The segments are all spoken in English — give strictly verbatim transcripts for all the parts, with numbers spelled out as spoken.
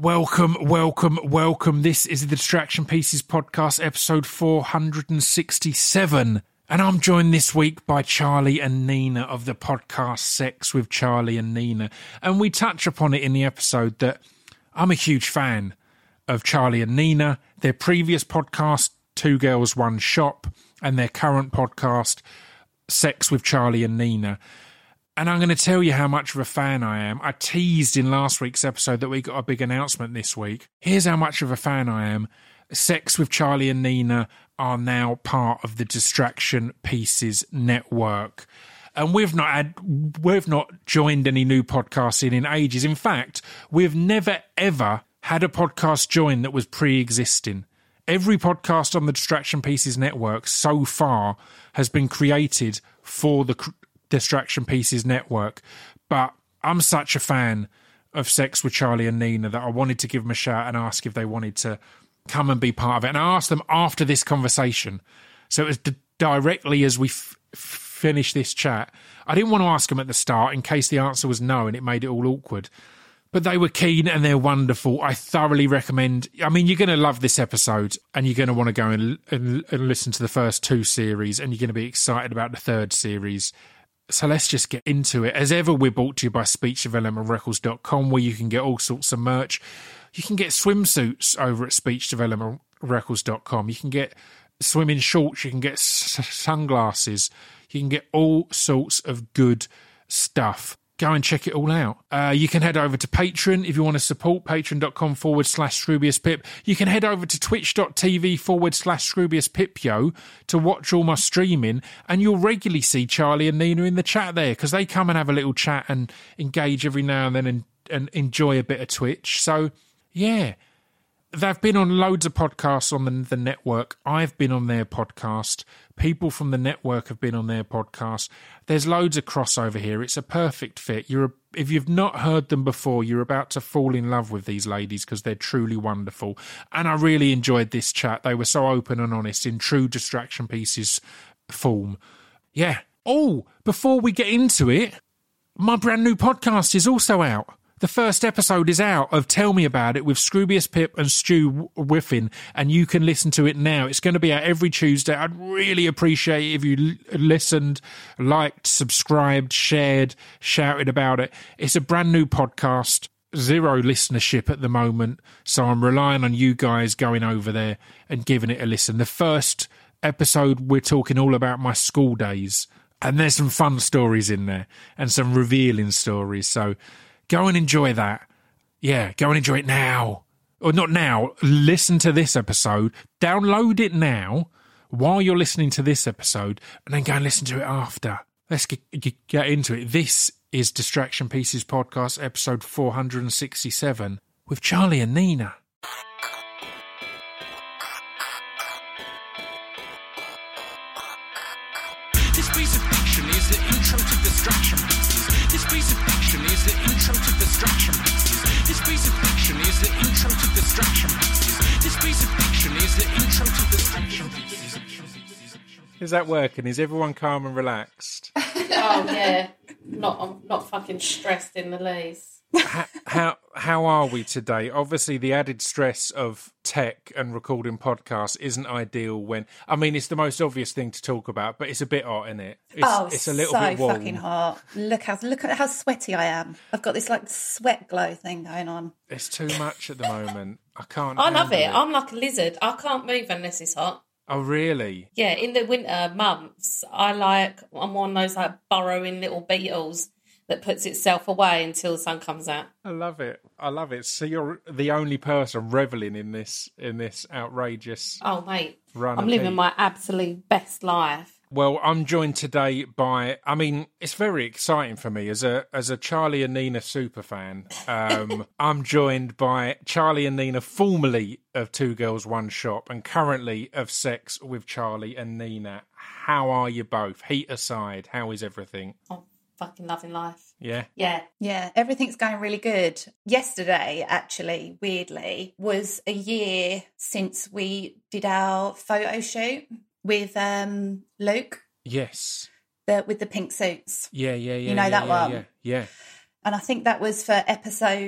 Welcome, welcome, welcome. This is the Distraction Pieces podcast, episode four hundred sixty-seven. And I'm joined this week by Charlie and Nina of the podcast Sex with Charlie and Nina. And we touch upon it in the episode that I'm a huge fan of Charlie and Nina, their previous podcast, Two Girls, One Shop, and their current podcast, Sex with Charlie and Nina. And I'm going to tell you how much of a fan I am. I teased in last week's episode that we got a big announcement this week. Here's how much of a fan I am. Sex with Charlie and Nina are now part of the Distraction Pieces network. And we've not had, we've not joined any new podcasts in, in ages. In fact, we've never, ever had a podcast join that was pre-existing. Every podcast on the Distraction Pieces network so far has been created for the Distraction Pieces network. But I'm such a fan of Sex with Charlie and Nina that I wanted to give them a shout and ask if they wanted to come and be part of it. And I asked them after this conversation. So it was d- directly as we f- finished this chat. I didn't want to ask them at the start in case the answer was no and it made it all awkward. But they were keen and they're wonderful. I thoroughly recommend. I mean, you're going to love this episode and you're going to want to go and, and, and listen to the first two series and you're going to be excited about the third series. So let's just get into it. As ever, we're brought to you by speech development records dot com, where you can get all sorts of merch. You can get swimsuits over at speech development records dot com. You can get swimming shorts. You can get s- sunglasses. You can get all sorts of good stuff. Go and check it all out. Uh, you can head over to Patreon if you want to support, patreon.com forward slash Scroobius Pip. You can head over to twitch.tv forward slash Scroobius Pipyo to watch all my streaming, and you'll regularly see Charlie and Nina in the chat there because they come and have a little chat and engage every now and then and, and enjoy a bit of Twitch. So, yeah, they've been on loads of podcasts on the, the network. I've been on their podcast. People from the network have been on their podcast. There's loads of crossover here. It's a perfect fit. You're a, if you've not heard them before, you're about to fall in love with these ladies because they're truly wonderful. And I really enjoyed this chat. They were so open and honest in true Distraction Pieces form. Yeah. Oh, before we get into it, my brand new podcast is also out. The first episode is out of Tell Me About It with Scroobius Pip and Stu Whiffin, and you can listen to it now. It's going to be out every Tuesday. I'd really appreciate it if you l- listened, liked, subscribed, shared, shouted about it. It's a brand new podcast, zero listenership at the moment, so I'm relying on you guys going over there and giving it a listen. The first episode, we're talking all about my school days, and there's some fun stories in there and some revealing stories, so go and enjoy that. Yeah, go and enjoy it now. Or not now. Listen to this episode. Download it now while you're listening to this episode and then go and listen to it after. Let's get, get, get into it. This is Distraction Pieces Podcast, episode four hundred sixty-seven with Charlie and Nina. This piece of fiction is the intro to Distraction Pieces. This piece of fiction is the intro to Distraction Pieces. This piece of fiction is the intro to Distraction Pieces. This piece of fiction is the intro to Distraction Pieces. Is that working? Is everyone calm and relaxed? Oh yeah, not I'm not fucking stressed in the least. how, how how are we today? Obviously, the added stress of tech and recording podcasts isn't ideal. When I mean, it's the most obvious thing to talk about, but it's a bit hot, isn't it? It's, oh, it's a little so bit warm. fucking hot. Look how look at how sweaty I am. I've got this like sweat glow thing going on. It's too much at the moment. I can't. I love it. handle I'm like a lizard. I can't move unless it's hot. Oh, really? Yeah, in the winter months, I like I'm one of those like burrowing little beetles that puts itself away until the sun comes out. I love it. I love it. So you're the only person reveling in this in this outrageous Oh, mate, run. I'm of living heat. my absolute best life. Well, I'm joined today by, I mean, it's very exciting for me as a as a Charlie and Nina superfan. Um, I'm joined by Charlie and Nina, formerly of Two Girls, One Shop, and currently of Sex with Charlie and Nina. How are you both? Heat aside, how is everything? I'm fucking loving life. Yeah? Yeah. Yeah, everything's going really good. Yesterday, actually, weirdly, was a year since we did our photo shoot with um, Luke, Yes. the with the pink suits. Yeah, yeah, yeah. You know yeah, that yeah, one? Yeah, yeah. And I think that was for episode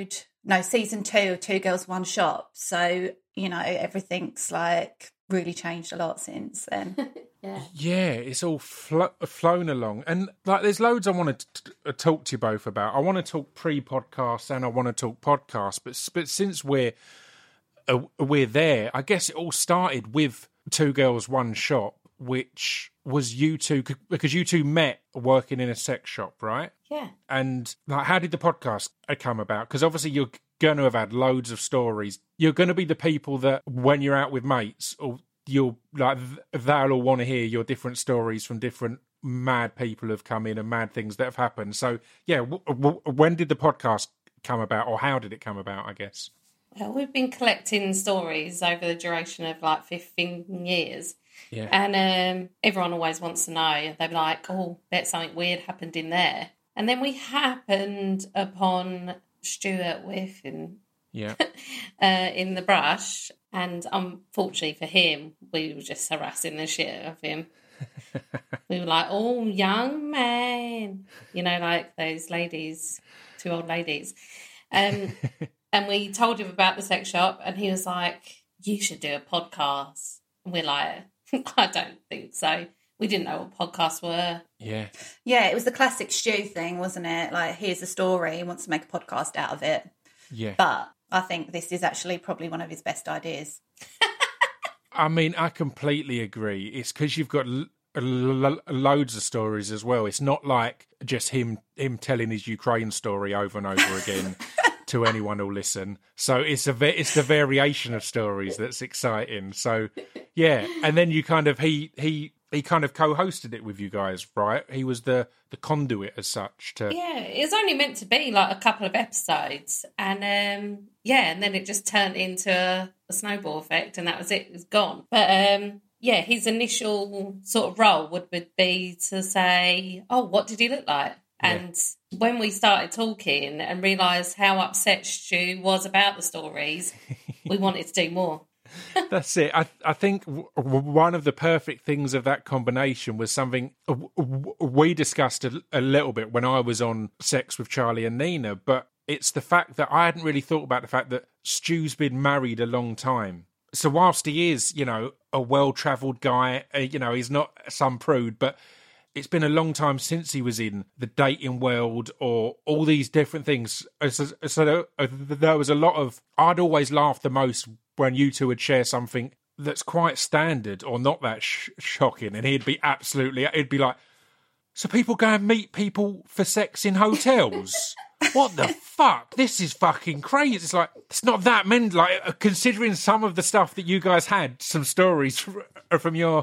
no, season two of Two Girls One Shop. So, you know, everything's like really changed a lot since then. Yeah. Yeah, it's all flo- flown along. And like, there's loads I want to t- t- talk to you both about. I want to talk pre-podcast and I want to talk podcast. But, but since we're uh, we're there, I guess it all started with Two Girls, One Shop, which was you two, because you two met working in a sex shop, right? Yeah. And like, how did the podcast come about? Because obviously you're going to have had loads of stories. You're going to be the people that when you're out with mates, or you'll like they'll all want to hear your different stories from different mad people who've come in and mad things that have happened. So yeah, w- w- when did the podcast come about, or how did it come about, I guess? Well, we've been collecting stories over the duration of like fifteen years. Yeah. And um, everyone always wants to know. They're like, oh, bet something weird happened in there. And then we happened upon Stuart Whiffen Yeah. uh, in the brush. And unfortunately for him, we were just harassing the shit out of him. We were like, oh, young man. You know, like those ladies, two old ladies. Um, and we told him about the sex shop and he was like, you should do a podcast. And we're like, I don't think so. We didn't know what podcasts were. Yeah. Yeah, it was the classic Stu thing, wasn't it? Like, here's a story, he wants to make a podcast out of it. Yeah. But I think this is actually probably one of his best ideas. I mean, I completely agree. It's because you've got l- l- loads of stories as well. It's not like just him him telling his Ukraine story over and over again to anyone who'll listen. So it's a va- it's the variation of stories that's exciting. So yeah, and then you kind of he he he kind of co-hosted it with you guys, right? He was the the conduit as such to. Yeah, it was only meant to be like a couple of episodes, and um, yeah, and then it just turned into a, a snowball effect, and that was it. It was gone. But um, yeah, his initial sort of role would, would be to say, "Oh, what did he look like?" Yeah. And when we started talking and realised how upset Stu was about the stories, we wanted to do more. That's it. I I think w- w- one of the perfect things of that combination was something w- w- we discussed a, a little bit when I was on Sex with Charlie and Nina, but it's the fact that I hadn't really thought about the fact that Stu's been married a long time. So whilst he is, you know, a well-travelled guy, uh, you know, he's not some prude, but it's been a long time since he was in the dating world or all these different things. So, so there, there was a lot of... I'd always laugh the most when you two would share something that's quite standard or not that sh- shocking, and he'd be absolutely... He'd be like, so people go and meet people for sex in hotels? What the fuck? This is fucking crazy. It's like, it's not that many. Like, considering some of the stuff that you guys had, some stories from your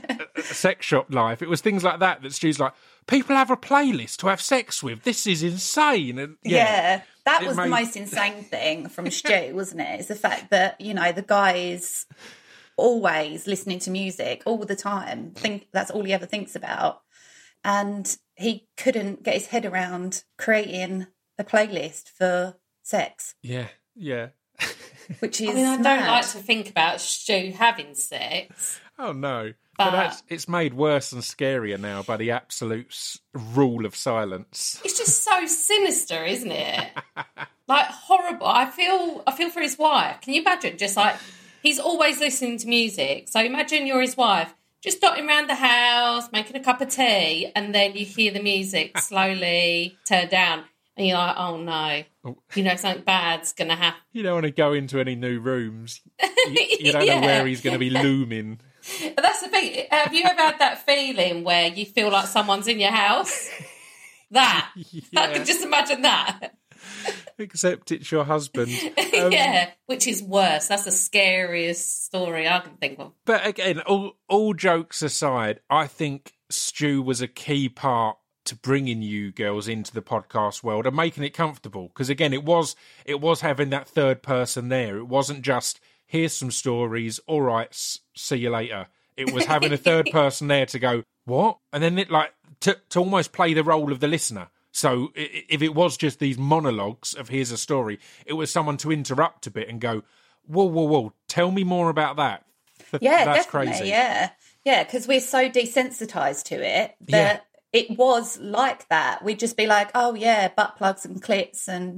sex shop life, it was things like that that Stu's like, people have a playlist to have sex with. This is insane. And yeah, Yeah, that It was made- the most insane thing from Stu, wasn't it? It's the fact that, you know, the guy is always listening to music all the time. Think that's all he ever thinks about. And he couldn't get his head around creating a playlist for sex, yeah, yeah. which is I mean, I don't mad. like to think about Stu having sex. Oh, no. But, But- that's, it's made worse and scarier now by the absolute s- rule of silence. It's just so sinister, isn't it? Like horrible. I feel I feel for his wife. Can you imagine? Just like he's always listening to music. So imagine you're his wife, just dotting around the house, making a cup of tea, and then you hear the music slowly turn down, and you're like, "Oh no, you know something bad's gonna happen." You don't want to go into any new rooms. You, you don't Yeah. know where he's going to be looming. But that's the thing. Have you ever had that feeling where you feel like someone's in your house? That I Yeah. can just imagine that. Except it's your husband. Um, Yeah, which is worse. That's the scariest story I can think of. But again, all, all jokes aside, I think Stu was a key part to bringing you girls into the podcast world and making it comfortable. Because again, it was it was having that third person there. It wasn't just, here's some stories, all right, s- see you later. It was having a third person there to go, what? And then it like to, to almost play the role of the listener. So i- if it was just these monologues of here's a story, it was someone to interrupt a bit and go, whoa, whoa, whoa, tell me more about that. Th- Yeah, That's definitely. crazy. Yeah, yeah, because we're so desensitized to it that it was like that. We'd just be like, "Oh yeah, butt plugs and clits and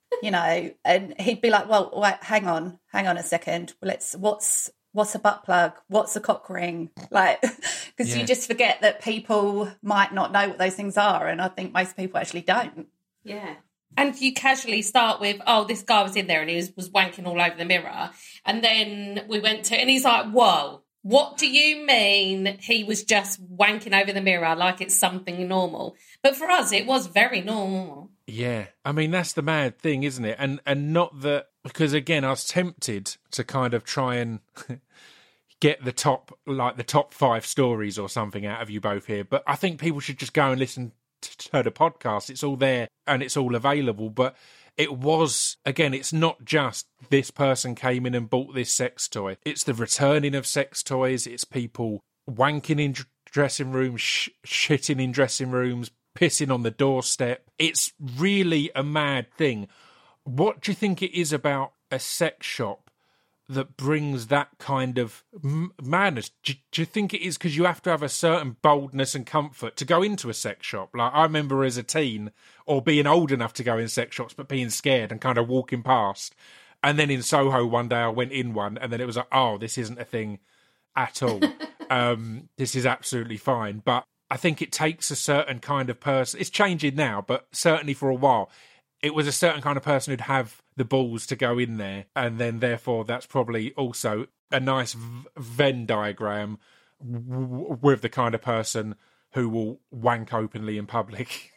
you know, and he'd be like, well, wait, hang on, hang on a second. Let's, what's, what's a butt plug? What's a cock ring? Like, because Yeah. you just forget that people might not know what those things are. And I think most people actually don't. Yeah. And you casually start with, oh, this guy was in there and he was, was wanking all over the mirror. And then we went to, and he's like, whoa, what do you mean he was just wanking over the mirror like it's something normal? But for us, it was very normal. Yeah. I mean, that's the mad thing, isn't it? And and not that, because again, I was tempted to kind of try and get the top, like the top five stories or something out of you both here. But I think people should just go and listen to the podcast. It's all there and it's all available. But it was, again, it's not just this person came in and bought this sex toy. It's the returning of sex toys. It's people wanking in dressing rooms, sh- shitting in dressing rooms, pissing on the doorstep. It's really a mad thing. What do you think it is about a sex shop that brings that kind of m- madness? Do, do you think it is because you have to have a certain boldness and comfort to go into a sex shop? Like, I remember as a teen, or being old enough to go in sex shops, but being scared and kind of walking past. And then in Soho one day I went in one, and then it was like, oh, this isn't a thing at all. um, this is absolutely fine. But I think it takes a certain kind of person. It's changing now, but certainly for a while, it was a certain kind of person who'd have the balls to go in there. And then therefore that's probably also a nice Venn diagram w- with the kind of person who will wank openly in public.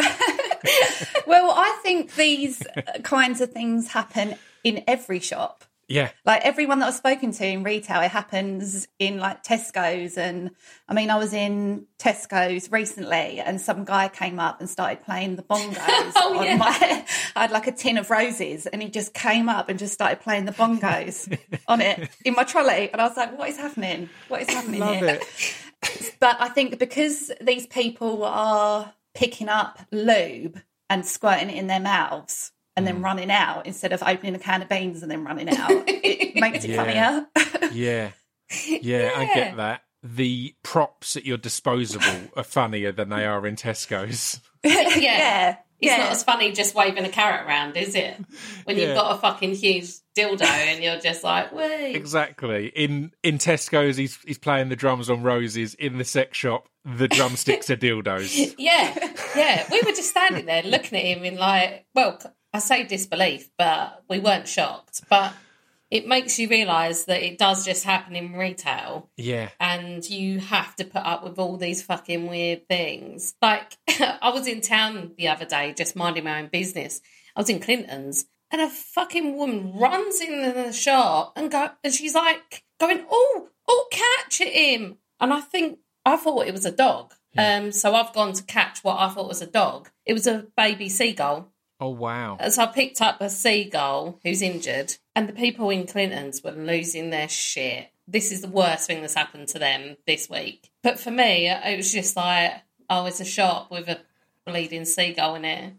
Well, I think these kinds of things happen in every shop. Yeah. Like everyone that I've spoken to in retail, it happens in like Tesco's. And I mean, I was in Tesco's recently and some guy came up and started playing the bongos. Oh, on yeah. my, I had like a tin of roses and he just came up and just started playing the bongos on it in my trolley. And I was like, what is happening? What is happening Love here? it. But I think because these people are picking up lube and squirting it in their mouths and then running out instead of opening a can of beans and then running out, it makes it Yeah. funnier. Yeah. Yeah, I get that. The props at your disposable are funnier than they are in Tesco's. Yeah. yeah. It's yeah. not as funny just waving a carrot around, is it? When Yeah. you've got a fucking huge dildo and you're just like, wait. Exactly. In in Tesco's, he's he's playing the drums on roses. In the sex shop, the drumsticks are dildos. Yeah, yeah. We were just standing there looking at him in like, well, I say disbelief, but we weren't shocked. But it makes you realise that it does just happen in retail. Yeah. And you have to put up with all these fucking weird things. Like, I was in town the other day just minding my own business. I was in Clinton's and a fucking woman runs into the shop and go, and she's like going, oh, oh, catch at him. And I think, I thought it was a dog. Yeah. Um, so I've gone to catch what I thought was a dog. It was a baby seagull. Oh, wow. So I picked up a seagull who's injured, and the people in Clinton's were losing their shit. This is the worst thing that's happened to them this week. But for me, it was just like, oh, it's a shop with a bleeding seagull in it.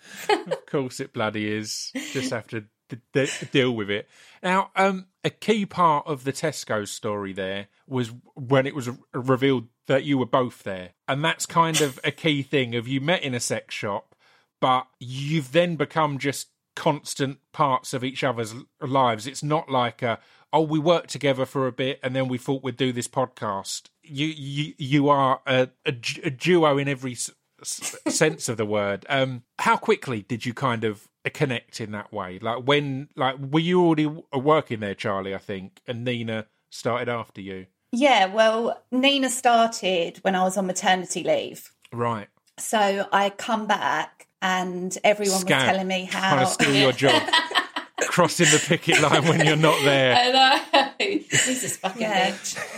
Of course it bloody is. Just have to d- d- deal with it. Now, um, a key part of the Tesco story there was when it was r- revealed that you were both there. And that's kind of a key thing of you met in a sex shop, but you've then become just constant parts of each other's lives. It's not like a, oh, we worked together for a bit and then we thought we'd do this podcast. You you you are a, a, a duo in every s- s- sense of the word. Um, how quickly did you kind of connect in that way? Like when, like, were you already working there, Charlie, I think, and Nina started after you? Yeah, well, Nina started when I was on maternity leave. Right. So I come back and everyone Scam. was telling me how... Trying to steal your job. Crossing the picket line when you're not there. And I, this is fucking Yeah.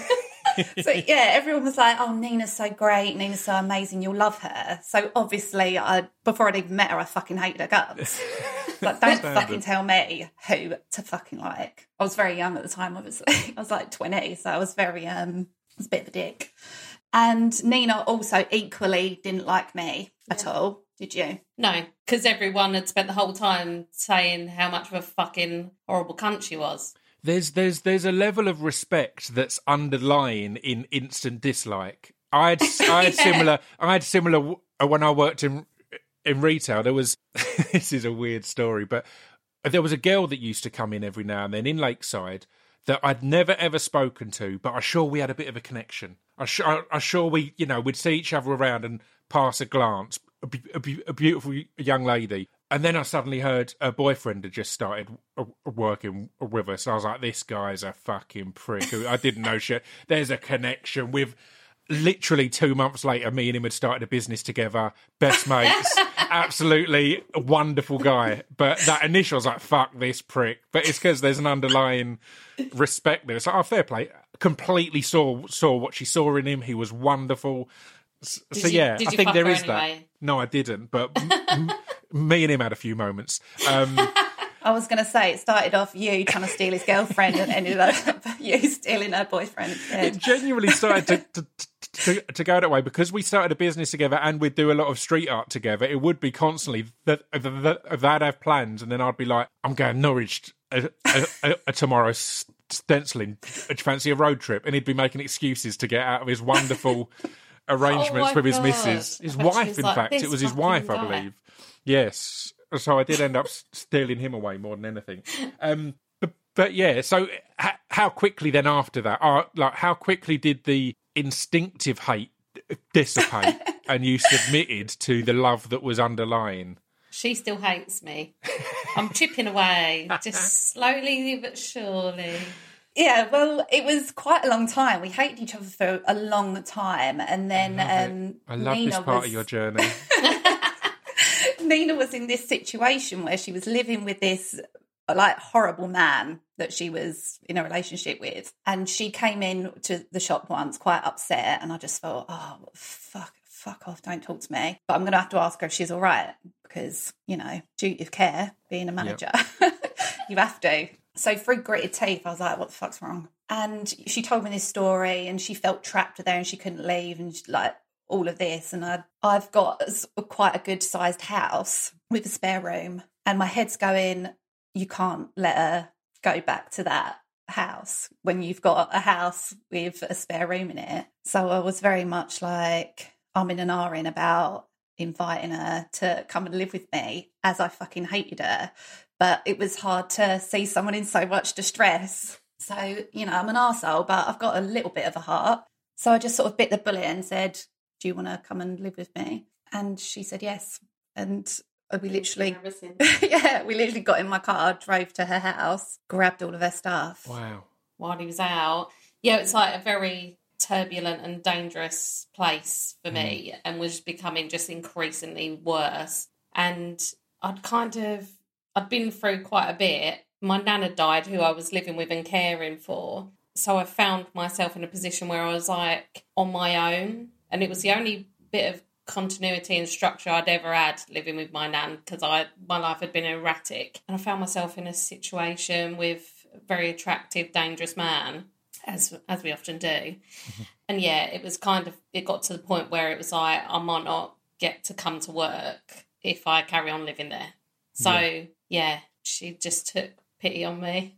bitch. So yeah, everyone was like, "Oh, Nina's so great. Nina's so amazing. You'll love her." So obviously, I before I'd even met her, I fucking hated her guts. Like, don't Standard. fucking tell me who to fucking like. I was very young at the time, obviously. I was like twenty, so I was very um, I was a bit of a dick. And Nina also equally didn't like me at all. Did you? No, because everyone had spent the whole time saying how much of a fucking horrible cunt she was. There's there's there's a level of respect that's underlying in instant dislike. I had I had Yeah. similar I had similar w- when I worked in in retail, there was, this is a weird story, but there was a girl that used to come in every now and then in Lakeside that I'd never ever spoken to, but I'm sure we had a bit of a connection. I'm sure, I'm sure we, you know, we'd see each other around and pass a glance, a, a, a beautiful young lady. And then I suddenly heard her boyfriend had just started working with us. I was like, this guy's a fucking prick. I didn't know shit. There's a connection with... Literally two months later, me and him had started a business together, best mates, absolutely a wonderful guy. But that initial, I was like, fuck this prick. But it's because there's an underlying respect there. It's like, oh, fair play. Completely saw saw what she saw in him. He was wonderful. So, you, yeah, I think there is anyway? that. No, I didn't. But m- me and him had a few moments. Um, I was going to say, it started off you trying to steal his girlfriend and ended up you stealing her boyfriend. It genuinely started to, to, to, to go that way because we started a business together and we'd do a lot of street art together. It would be constantly that, that, that they'd have plans and then I'd be like, I'm going Norwich uh, uh, uh, tomorrow stenciling. Do you fancy a road trip? And he'd be making excuses to get out of his wonderful arrangements oh with his God. missus. His I wife, in like, fact. It was his wife, guy. I believe. Yes. So I did end up stealing him away more than anything. Um, but, but yeah, so h- how quickly then after that, uh, like how quickly did the instinctive hate dissipate and you submitted to the love that was underlying? She still hates me. I'm chipping away, just slowly but surely. Yeah, well, it was quite a long time. We hated each other for a long time. And then I love, um, I love Nina this part was... of your journey. Nina was in this situation where she was living with this like horrible man that she was in a relationship with, and she came in to the shop once quite upset, and I just thought, oh fuck fuck off, don't talk to me. But I'm gonna have to ask her if she's all right because, you know, duty of care, being a manager. Yep. You have to. So through gritted teeth I was like, what the fuck's wrong? And she told me this story and she felt trapped there and she couldn't leave and she, like all of this, and I, I've got a, quite a good sized house with a spare room, and my head's going, you can't let her go back to that house when you've got a house with a spare room in it. So I was very much like, I'm in an R-ing about inviting her to come and live with me, as I fucking hated her. But it was hard to see someone in so much distress. So, you know, I'm an arsehole, but I've got a little bit of a heart. So I just sort of bit the bullet and said, do you want to come and live with me? And she said yes. And we literally, yeah, we literally got in my car, drove to her house, grabbed all of her stuff. Wow. While he was out. Yeah, it's like a very turbulent and dangerous place for mm. me, and was becoming just increasingly worse. And I'd kind of, I'd been through quite a bit. My nana died, who I was living with and caring for. So I found myself in a position where I was like on my own. And it was the only bit of continuity and structure I'd ever had living with my nan, because I my life had been erratic. And I found myself in a situation with a very attractive, dangerous man, as as we often do. Mm-hmm. And yeah, it was kind of, it got to the point where it was like, I might not get to come to work if I carry on living there. So yeah, yeah she just took pity on me.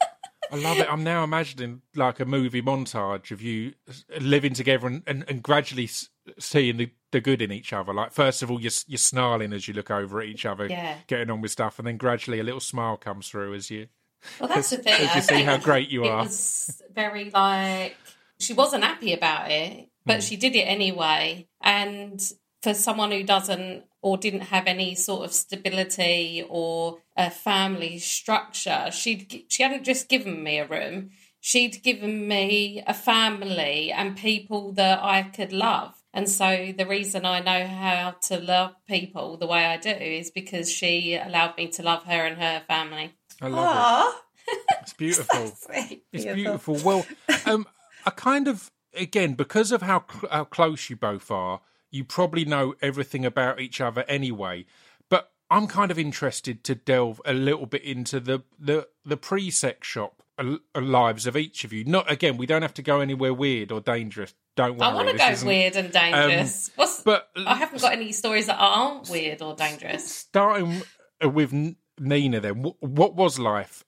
I love it. I'm now imagining like a movie montage of you living together and, and, and gradually seeing the, the good in each other. Like, first of all, you're, you're snarling as you look over at each other, yeah. getting on with stuff, and then gradually a little smile comes through as you... Well, that's the thing. As you see how great you it are. It was very like... She wasn't happy about it, but mm. she did it anyway. And for someone who doesn't or didn't have any sort of stability or a family structure, she'd she hadn't just given me a room, she'd given me a family and people that I could love. And so the reason I know how to love people the way I do is because she allowed me to love her and her family. I love Aww. It. It's beautiful. So sweet. It's beautiful. Well, um, I kind of, again, because of how, cl- how close you both are, you probably know everything about each other anyway. But I'm kind of interested to delve a little bit into the, the, the pre-sex shop lives of each of you. Not, again, we don't have to go anywhere weird or dangerous. Don't worry. I want to go isn't... weird and dangerous. Um, What's... but I haven't got any stories that aren't weird or dangerous. Starting with Nina then, what was life?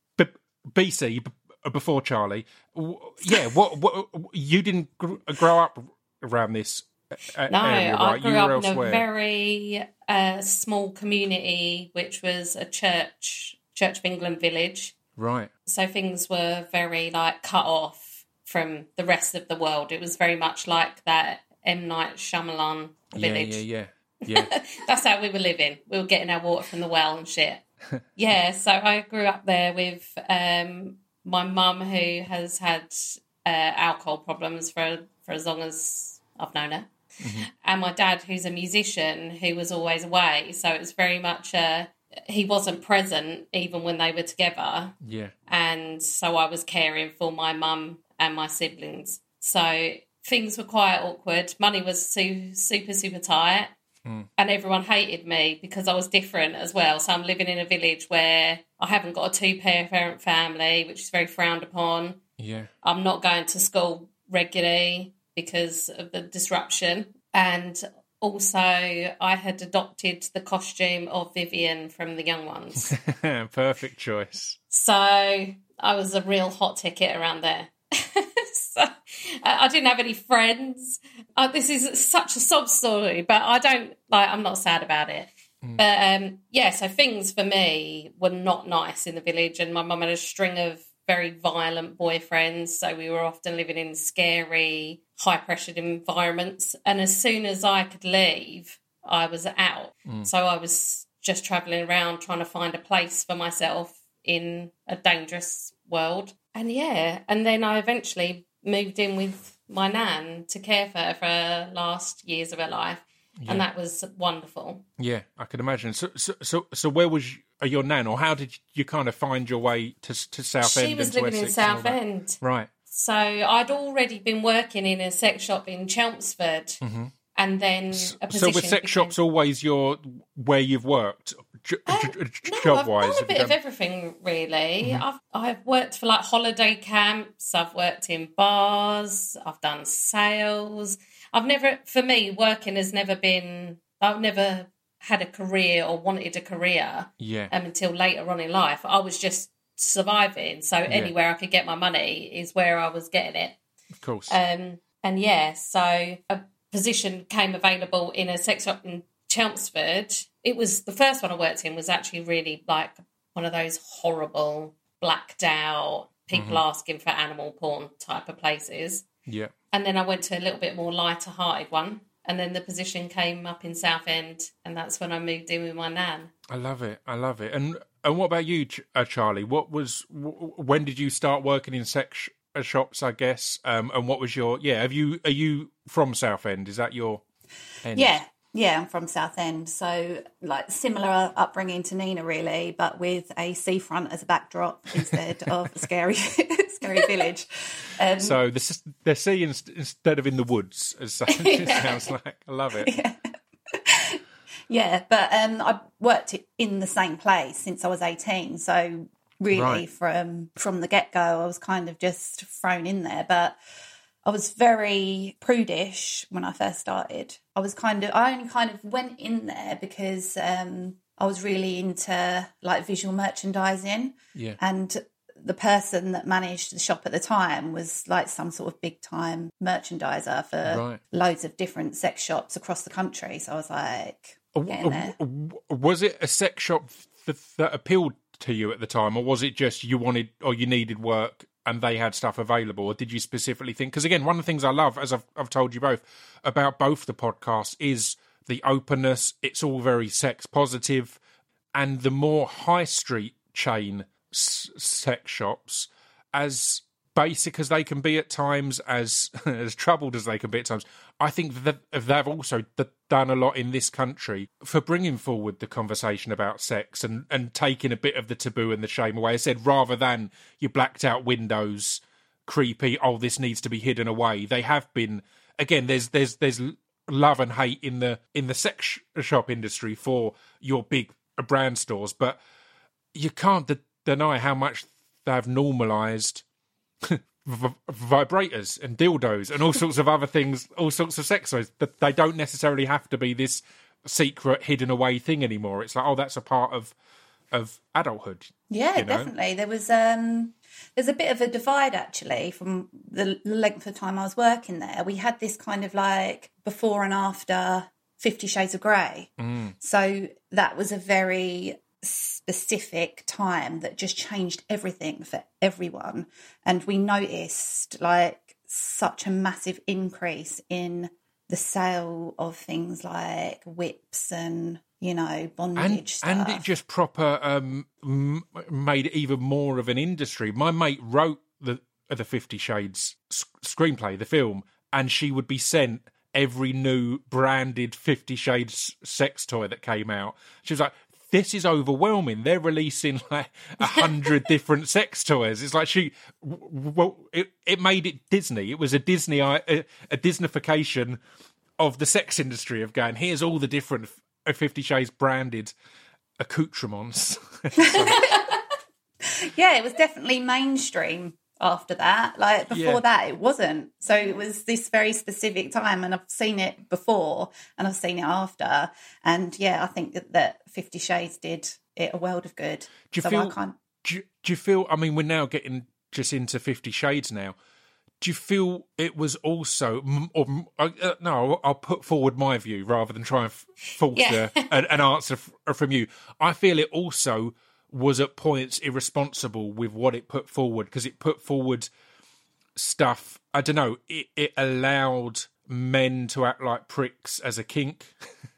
B C, before Charlie. Yeah, what, what you didn't grow up around this a- No, area, I right? grew You were up in a elsewhere. very uh, small community, which was a church, Church of England village. Right. So things were very like cut off from the rest of the world. It was very much like that M. Night Shyamalan village. Yeah, yeah, yeah. That's how we were living. We were getting our water from the well and shit. Yeah, so I grew up there with um, my mum, who has had uh, alcohol problems for for as long as I've known her, mm-hmm. and my dad, who's a musician, who was always away. So it was very much a he wasn't present even when they were together. Yeah. And so I was caring for my mum and my siblings. So things were quite awkward. Money was su- super, super tight. Mm. And everyone hated me because I was different as well. So I'm living in a village where I haven't got a two-parent family, which is very frowned upon. Yeah. I'm not going to school regularly because of the disruption. And also, I had adopted the costume of Vivian from The Young Ones. Perfect choice. So I was a real hot ticket around there. So uh, I didn't have any friends. Uh, this is such a sob story, but I don't, like, I'm not sad about it. Mm. But um, yeah, so things for me were not nice in the village, and my mum had a string of very violent boyfriends, so we were often living in scary, high-pressured environments. And as soon as I could leave, I was out. Mm. So I was just travelling around trying to find a place for myself in a dangerous world. And yeah, and then I eventually moved in with my nan to care for her for her last years of her life. Yeah. And that was wonderful. Yeah, I could imagine. So, so, so, so where was your nan, or how did you kind of find your way to to Southend? She was living in Southend, right? So I'd already been working in a sex shop in Chelmsford, mm-hmm. and then a position. So, were sex became... shops always your where you've worked, j- uh, j- no, job wise? I've done a bit of everything, really. Mm-hmm. I've I've worked for like holiday camps. I've worked in bars. I've done sales. I've never, for me, working has never been, I've never had a career or wanted a career yeah. um, until later on in life. I was just surviving. So yeah. anywhere I could get my money is where I was getting it. Of course. Um, and yeah, so a position came available in a sex shop in Chelmsford. It was, the first one I worked in was actually really like one of those horrible, blacked out, people mm-hmm. asking for animal porn type of places. Yeah. And then I went to a little bit more lighter-hearted one. And then the position came up in Southend, and that's when I moved in with my nan. I love it. I love it. And and what about you, uh, Charlie? What was w- when did you start working in sex sh- shops? I guess. Um, and what was your yeah? Have you are you from Southend? Is that your end? Yeah, yeah. I'm from Southend, so like similar upbringing to Nina, really, but with a seafront as a backdrop instead of a scary, scary village. Um, so the the sea instead of in the woods, as such, it yeah. sounds like. I love it. Yeah. Yeah, but um, I worked in the same place since I was eighteen, so really right. from from the get go, I was kind of just thrown in there. But I was very prudish when I first started. I was kind of I only kind of went in there because um, I was really into like visual merchandising, yeah, and the person that managed the shop at the time was like some sort of big time merchandiser for right. loads of different sex shops across the country. So I was like, getting there. Was it a sex shop that, that appealed to you at the time, or was it just you wanted or you needed work and they had stuff available, or did you specifically think? Because again, one of the things I love, as I've, I've told you both about both the podcasts, is the openness. It's all very sex positive, and the more high street chain sex shops, as basic as they can be at times, as as troubled as they can be at times, I think that they've also done a lot in this country for bringing forward the conversation about sex and, and taking a bit of the taboo and the shame away. I said, rather than your blacked out windows, creepy, oh, this needs to be hidden away. They have been, again, there's there's there's love and hate in the in the sex shop industry for your big brand stores, but you can't de- deny how much they've normalised v- vibrators and dildos and all sorts of other things, all sorts of sex toys, that they don't necessarily have to be this secret hidden away thing anymore. It's like, oh, that's a part of of adulthood. Yeah, you know? definitely. There was um, there's a bit of a divide actually from the length of time I was working there. We had this kind of like before and after Fifty Shades of Grey. Mm. So that was a very specific time that just changed everything for everyone. And we noticed like such a massive increase in the sale of things like whips and, you know, bondage And, stuff. and it just proper um, m- made it even more of an industry. My mate wrote the the Fifty Shades sc- screenplay, the film, and she would be sent every new branded Fifty Shades sex toy that came out. She was like, this is overwhelming. They're releasing like a hundred different sex toys. It's like she, well, it, it made it Disney. It was a Disney, a, a Disneyfication of the sex industry of going, here's all the different Fifty Shades branded accoutrements. Yeah, it was definitely mainstream after that. Like before Yeah. that, it wasn't. So it was this very specific time, and I've seen it before and I've seen it after. And yeah, I think that, that Fifty Shades did it a world of good. Do you so feel? I can't... do, you, do you feel? I mean, we're now getting just into Fifty Shades now. Do you feel it was also, m- or uh, no? I'll, I'll put forward my view rather than try and f- force Yeah. a, an, an answer f- from you. I feel it also was at points irresponsible with what it put forward, because it put forward stuff. I don't know. It, it allowed men to act like pricks as a kink.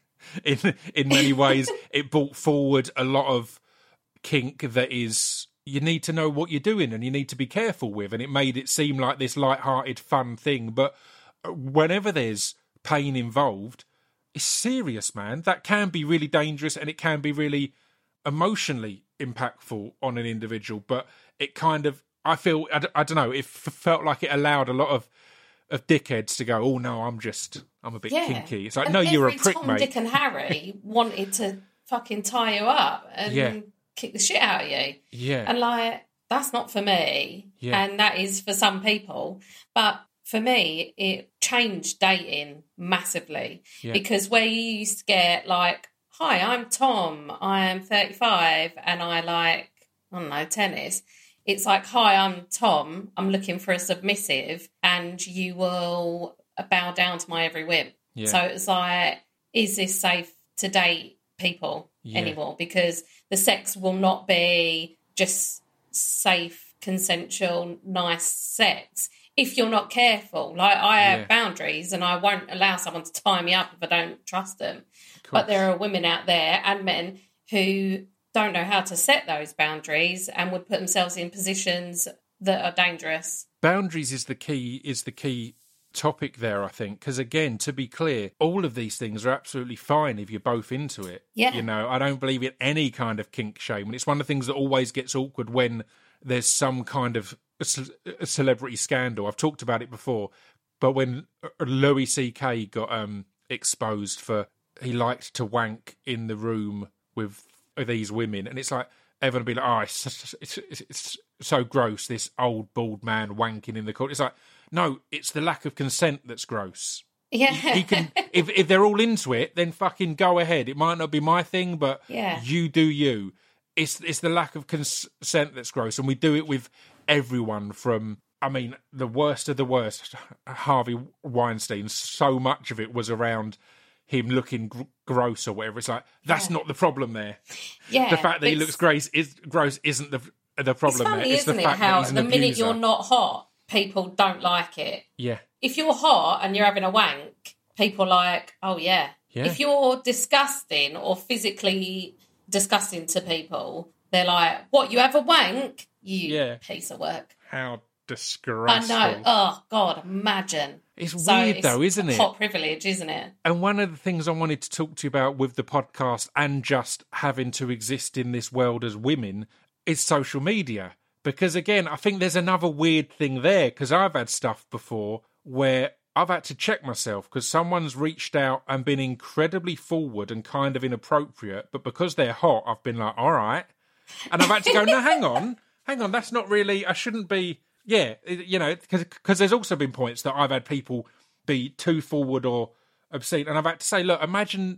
in in many ways, it brought forward a lot of kink that is, you need to know what you're doing and you need to be careful with, and it made it seem like this light-hearted fun thing. But whenever there's pain involved, it's serious, man. That can be really dangerous, and it can be really emotionally impactful on an individual. But it kind of, I feel, I, I don't know, it f- felt like it allowed a lot of of dickheads to go, oh no, I'm just, I'm a bit Yeah. kinky. It's like, And no, you're a every prick, Tom, mate. Dick and Harry wanted to fucking tie you up and Yeah. kick the shit out of you. Yeah. And like, that's not for me. Yeah. And that is for some people. But for me, it changed dating massively. Yeah. Because where you used to get like, hi, I'm Tom, I am thirty-five and I like, I don't know, tennis. It's like, hi, I'm Tom, I'm looking for a submissive and you will bow down to my every whim. Yeah. So it's like, is this safe to date people Yeah. anymore? Because the sex will not be just safe, consensual, nice sex if you're not careful. Like, I have Yeah. boundaries and I won't allow someone to tie me up if I don't trust them. But there are women out there and men who don't know how to set those boundaries and would put themselves in positions that are dangerous. Boundaries is the key is the key topic there, I think, because again, to be clear, all of these things are absolutely fine if you're both into it. Yeah. You know, I don't believe in any kind of kink shame, and it's one of the things that always gets awkward when there's some kind of a ce- a celebrity scandal. I've talked about it before, but when Louis C K got um, exposed for he liked to wank in the room with these women, and it's like everyone would be like, oh, it's, it's, it's, it's so gross, this old bald man wanking in the corner. It's like, no, it's the lack of consent that's gross. Yeah. He can, if if they're all into it, then fucking go ahead. It might not be my thing, but Yeah. you do you. It's it's the lack of consent that's gross, and we do it with everyone. From, I mean, the worst of the worst, Harvey Weinstein. So much of it was around him looking gr- gross or whatever. It's like, that's Yeah. not the problem there. Yeah, The fact that he it's- looks gross is gross isn't the the problem It's funny, there. It's isn't the it, fact that how he's an the minute abuser. you're not hot, people don't like it. Yeah, If you're hot and you're having a wank, people are like, oh, yeah. Yeah. If you're disgusting or physically disgusting to people, they're like, what, you have a wank? You Yeah. piece of work. how I disgraceful. know. Oh, God, imagine. It's So weird it's though, isn't it? hot privilege, isn't it? And one of the things I wanted to talk to you about with the podcast and just having to exist in this world as women is social media. Because again, I think there's another weird thing there, because I've had stuff before where I've had to check myself because someone's reached out and been incredibly forward and kind of inappropriate, but because they're hot, I've been like, all right. And I've had to go, no, hang on, hang on, that's not really, I shouldn't be, yeah, you know, because there's also been points that I've had people be too forward or obscene. And I've had to say, look, imagine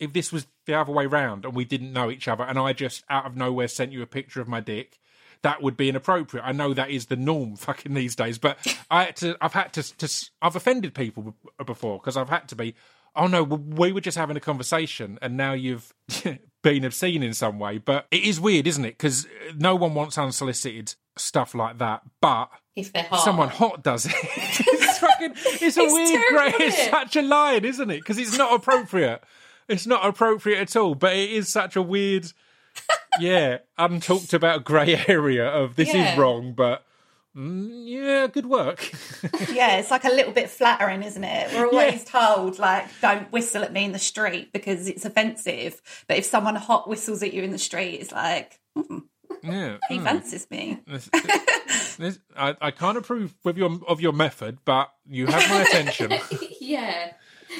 if this was the other way round and we didn't know each other and I just out of nowhere sent you a picture of my dick, that would be inappropriate. I know that is the norm fucking these days, but I had to, I've had to, to I've offended people before because I've had to be, oh no, we were just having a conversation and now you've been obscene in some way. But it is weird, isn't it? Because no one wants unsolicited stuff like that, but if they're hot. someone hot does it. it's fucking, it's a It's weird terrible, grey, it's isn't it? such a line, isn't it? Because it's not appropriate. It's not appropriate at all, but it is such a weird, yeah, untalked about grey area of this Yeah. is wrong, but mm, yeah, good work. Yeah, it's like a little bit flattering, isn't it? We're always told, like, don't whistle at me in the street because it's offensive. But if someone hot whistles at you in the street, it's like, mm, yeah, he mm. fancies me. This- this- I, I can't approve of your of your method, but you have my attention. Yeah.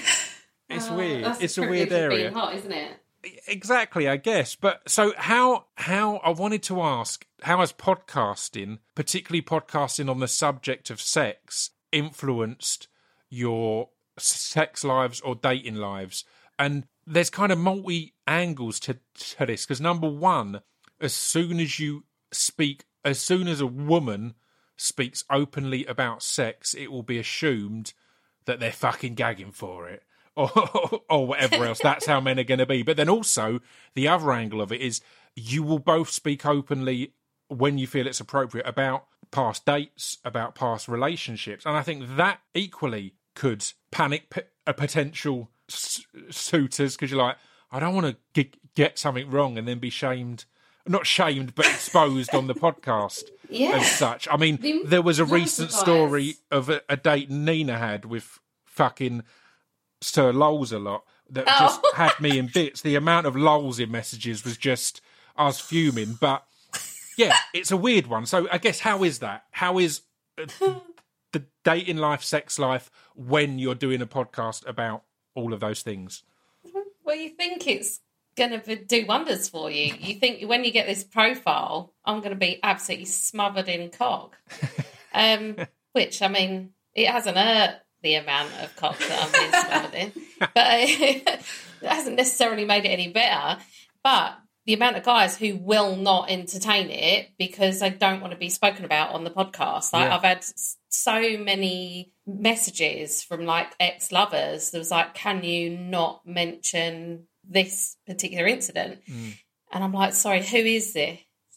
It's Oh, weird. that's It's the a weird privilege of area. being hot, isn't it? Exactly, I guess. But so how how I wanted to ask, how has podcasting, particularly podcasting on the subject of sex, influenced your sex lives or dating lives? And there's kind of multi angles to, to this, because number one, as soon as you speak, as soon as a woman speaks openly about sex, it will be assumed that they're fucking gagging for it. Or, or whatever else. That's how men are going to be. But then also, the other angle of it is you will both speak openly when you feel it's appropriate about past dates, about past relationships. And I think that equally could panic p- a potential s- suitors because you're like, I don't want to g- get something wrong and then be shamed. Not shamed, but exposed on the podcast Yeah. as such. I mean, The- there was a loads recent of story guys. of a, a date Nina had with fucking Sir Lols a lot that Oh. just had me in bits. The amount of lols in messages was just us fuming. But yeah, it's a weird one. So I guess how is that? How is uh, the dating life, sex life when you're doing a podcast about all of those things? Well, you think it's going to do wonders for you. You think when you get this profile, I'm going to be absolutely smothered in cock. Um, which, I mean, it hasn't hurt the amount of cock that I'm being smothered in, but it hasn't necessarily made it any better. But the amount of guys who will not entertain it because they don't want to be spoken about on the podcast. Like Yeah. I've had s- so many messages from like ex-lovers that was like, can you not mention this particular incident? Mm. And I'm like, sorry, who is this?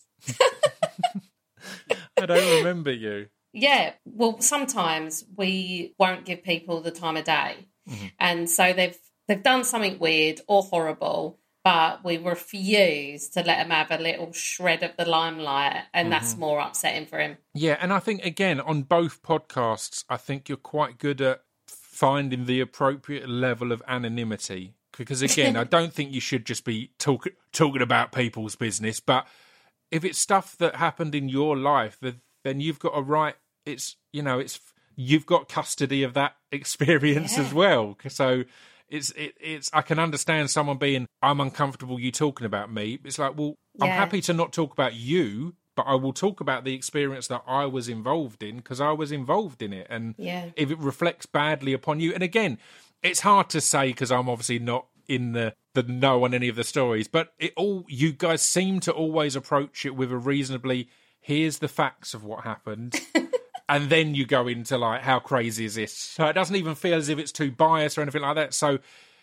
I don't remember you. Yeah, well, sometimes we won't give people the time of day, Mhm. and so they've they've done something weird or horrible, but we refuse to let them have a little shred of the limelight, and that's more upsetting for him. Yeah, and I think, again, on both podcasts, I think you're quite good at finding the appropriate level of anonymity. Because, again, I don't think you should just be talk, talking about people's business. But if it's stuff that happened in your life, then, then you've got a right, it's, you know, it's you've got custody of that experience Yeah. as well. So it's, it, it's, I can understand someone being, I'm uncomfortable you talking about me. It's like, well, I'm Yeah. happy to not talk about you, but I will talk about the experience that I was involved in because I was involved in it. And Yeah. if it reflects badly upon you, and again, it's hard to say because I'm obviously not in the, the know on any of the stories, but it all, you guys seem to always approach it with a reasonably, here's the facts of what happened. And then you go into like, how crazy is this? So it doesn't even feel as if it's too biased or anything like that. So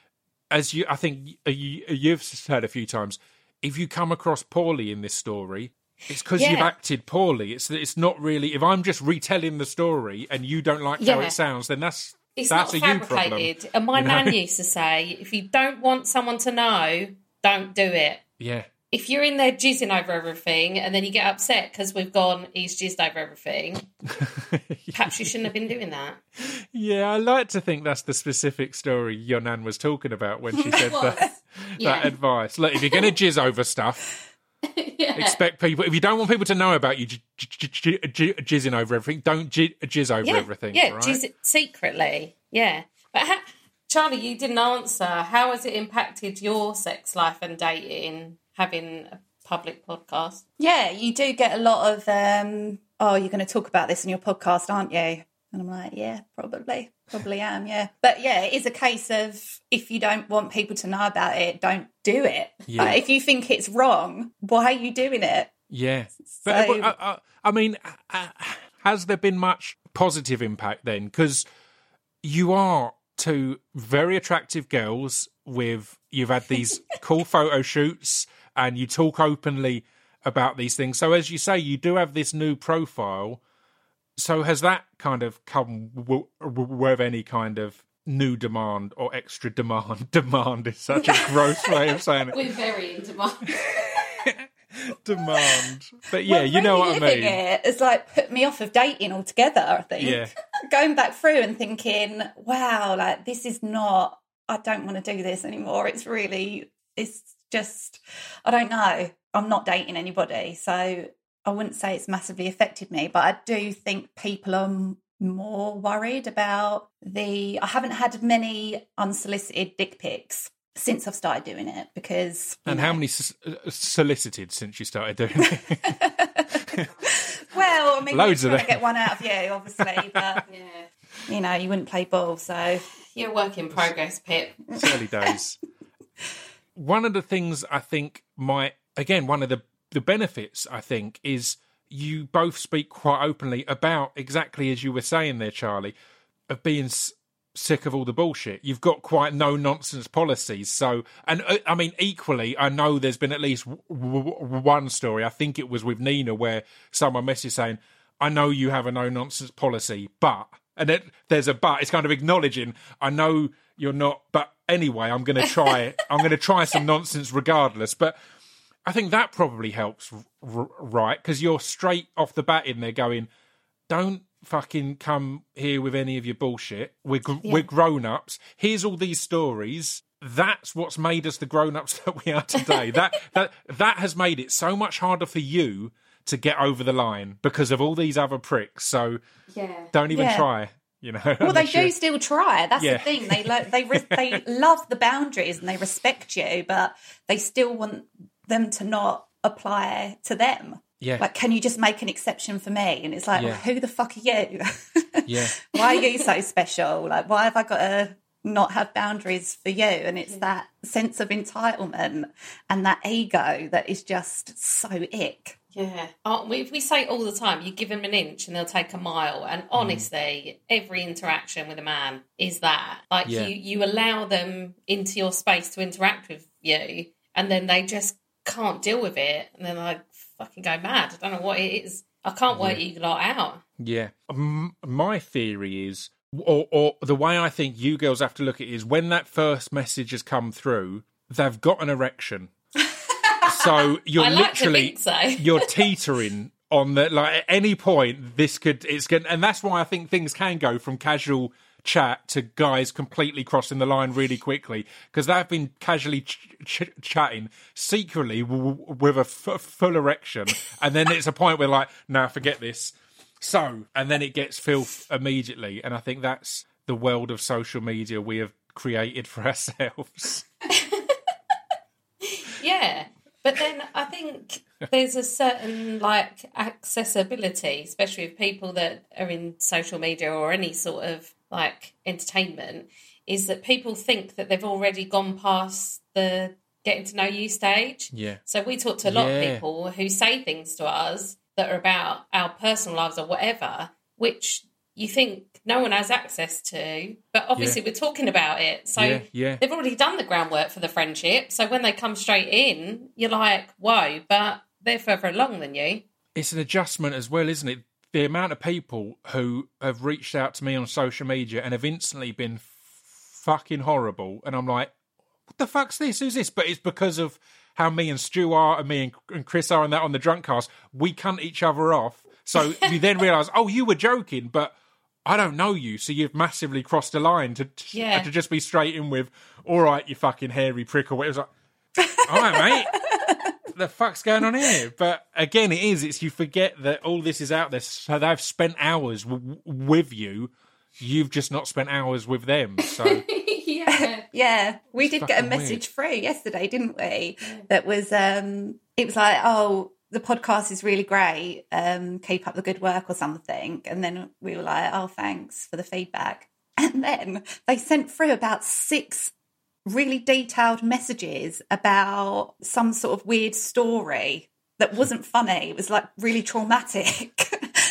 as you, I think you, you've said a few times, if you come across poorly in this story, it's because you've Yeah. acted poorly. It's it's not really. If I'm just retelling the story and you don't like how Yeah. it sounds, then that's It's that's not a you problem. fabricated. And my you know? nan used to say, if you don't want someone to know, don't do it. Yeah, If you're in there jizzing over everything and then you get upset because we've gone, he's jizzed over everything, perhaps you shouldn't have been doing that. yeah. I like to think that's the specific story your nan was talking about when she said was. that, Yeah. that advice. Look, if you're going to jizz over stuff, Yeah. expect people. If you don't want people to know about you j- j- j- j- jizzing over everything, don't j- jizz over yeah. everything. Yeah, right? jizz secretly. Yeah. But ha- Charlie, you didn't answer. How has it impacted your sex life and dating, having a public podcast? Yeah, you do get a lot of, um, oh, you're going to talk about this in your podcast, aren't you? And I'm like, yeah, probably, probably am, yeah. But yeah, it is a case of if you don't want people to know about it, don't do it. Yeah. Like, if you think it's wrong, why are you doing it? Yeah. So, But uh, uh, I mean, uh, has there been much positive impact then? Because you are two very attractive girls with, you've had these cool photo shoots and you talk openly about these things. So as you say, you do have this new profile. So has that kind of come w- w- with any kind of new demand or extra demand? Demand is such a gross way of saying it. We're very in demand. Demand. But yeah, well, you know what I reliving mean. It has like put me off of dating altogether, I think. Yeah. Going back through and thinking, wow, like this is not, I don't want to do this anymore. It's really, it's just, I don't know. I'm not dating anybody. So I wouldn't say it's massively affected me, but I do think people are m- more worried about the, I haven't had many unsolicited dick pics since I've started doing it because... And know. how many s- solicited since you started doing it? Well, I mean, Loads we're of trying to them. get one out of you, obviously, but, Yeah. you know, you wouldn't play ball, so... You're a work in progress, Pip. It's early days. One of the things I think might, again, one of the, the benefits, I think, is you both speak quite openly about exactly as you were saying there, Charlie, of being s- sick of all the bullshit. You've got quite no-nonsense policies. So, and uh, I mean, equally, I know there's been at least w- w- one story, I think it was with Nina, where someone messaged saying, I know you have a no-nonsense policy, but... And it, there's a but. It's kind of acknowledging, I know you're not, but anyway, I'm going to try. I'm going to try some nonsense regardless. But I think that probably helps, r- right? Because you're straight off the bat in there going, don't fucking come here with any of your bullshit. We're gr- Yeah. we're grown ups. Here's all these stories. That's what's made us the grown ups that we are today. that that that has made it so much harder for you to get over the line because of all these other pricks. So Yeah. don't even Yeah. try, you know. Well, they unless do you're- still try. That's Yeah. the thing. They lo- they re- they love the boundaries and they respect you, but they still want them to not apply to them. Yeah. Like, can you just make an exception for me? And it's like, Yeah. well, who the fuck are you? Yeah. Why are you so special? Like, why have I got to not have boundaries for you? And it's that sense of entitlement and that ego that is just so ick. Yeah. Oh, we, we say all the time, you give them an inch and they'll take a mile. And honestly, every interaction with a man is that. Like, Yeah. you, you allow them into your space to interact with you, and then they just can't deal with it. And then they fucking go mad. I don't know what it is. I can't work you lot out. Yeah. M- my theory is, or, or the way I think you girls have to look at it is when that first message has come through, they've got an erection. So you're I like to literally, think so. you're teetering on the, like at any point, this could, it's good. And that's why I think things can go from casual chat to guys completely crossing the line really quickly, because they've been casually ch- ch- chatting secretly w- w- with a f- full erection. And then it's a point where like, nah, forget this. So, and then it gets filth immediately. And I think that's the world of social media we have created for ourselves. Yeah. But then I think there's a certain, like, accessibility, especially with people that are in social media or any sort of, like, entertainment, is that people think that they've already gone past the getting to know you stage. Yeah. So we talk to a lot Yeah. of people who say things to us that are about our personal lives or whatever, which you think no one has access to, but obviously Yeah. we're talking about it. So Yeah, yeah. they've already done the groundwork for the friendship. So when they come straight in, you're like, whoa, but they're further along than you. It's an adjustment as well, isn't it? The amount of people who have reached out to me on social media and have instantly been f- fucking horrible. And I'm like, what the fuck's this? Who's this? But it's because of how me and Stu are and me and, and Chris are and that on the drunk cast. We cunt each other off. So you then realise, oh, you were joking, but I don't know you. So you've massively crossed a line to, to, Yeah. to just be straight in with, all right, you fucking hairy prick or whatever. It was like, all right, mate. The fuck's going on here? But again, it is. It's you forget that all this is out there. So they've spent hours w- with you. You've just not spent hours with them. So Yeah. Yeah, we It's did get a fucking message through yesterday, didn't we? That was, um, it was like, oh, the podcast is really great. Um, keep up the good work or something. And then we were like, oh, thanks for the feedback. And then they sent through about six really detailed messages about some sort of weird story that wasn't funny. It was like really traumatic.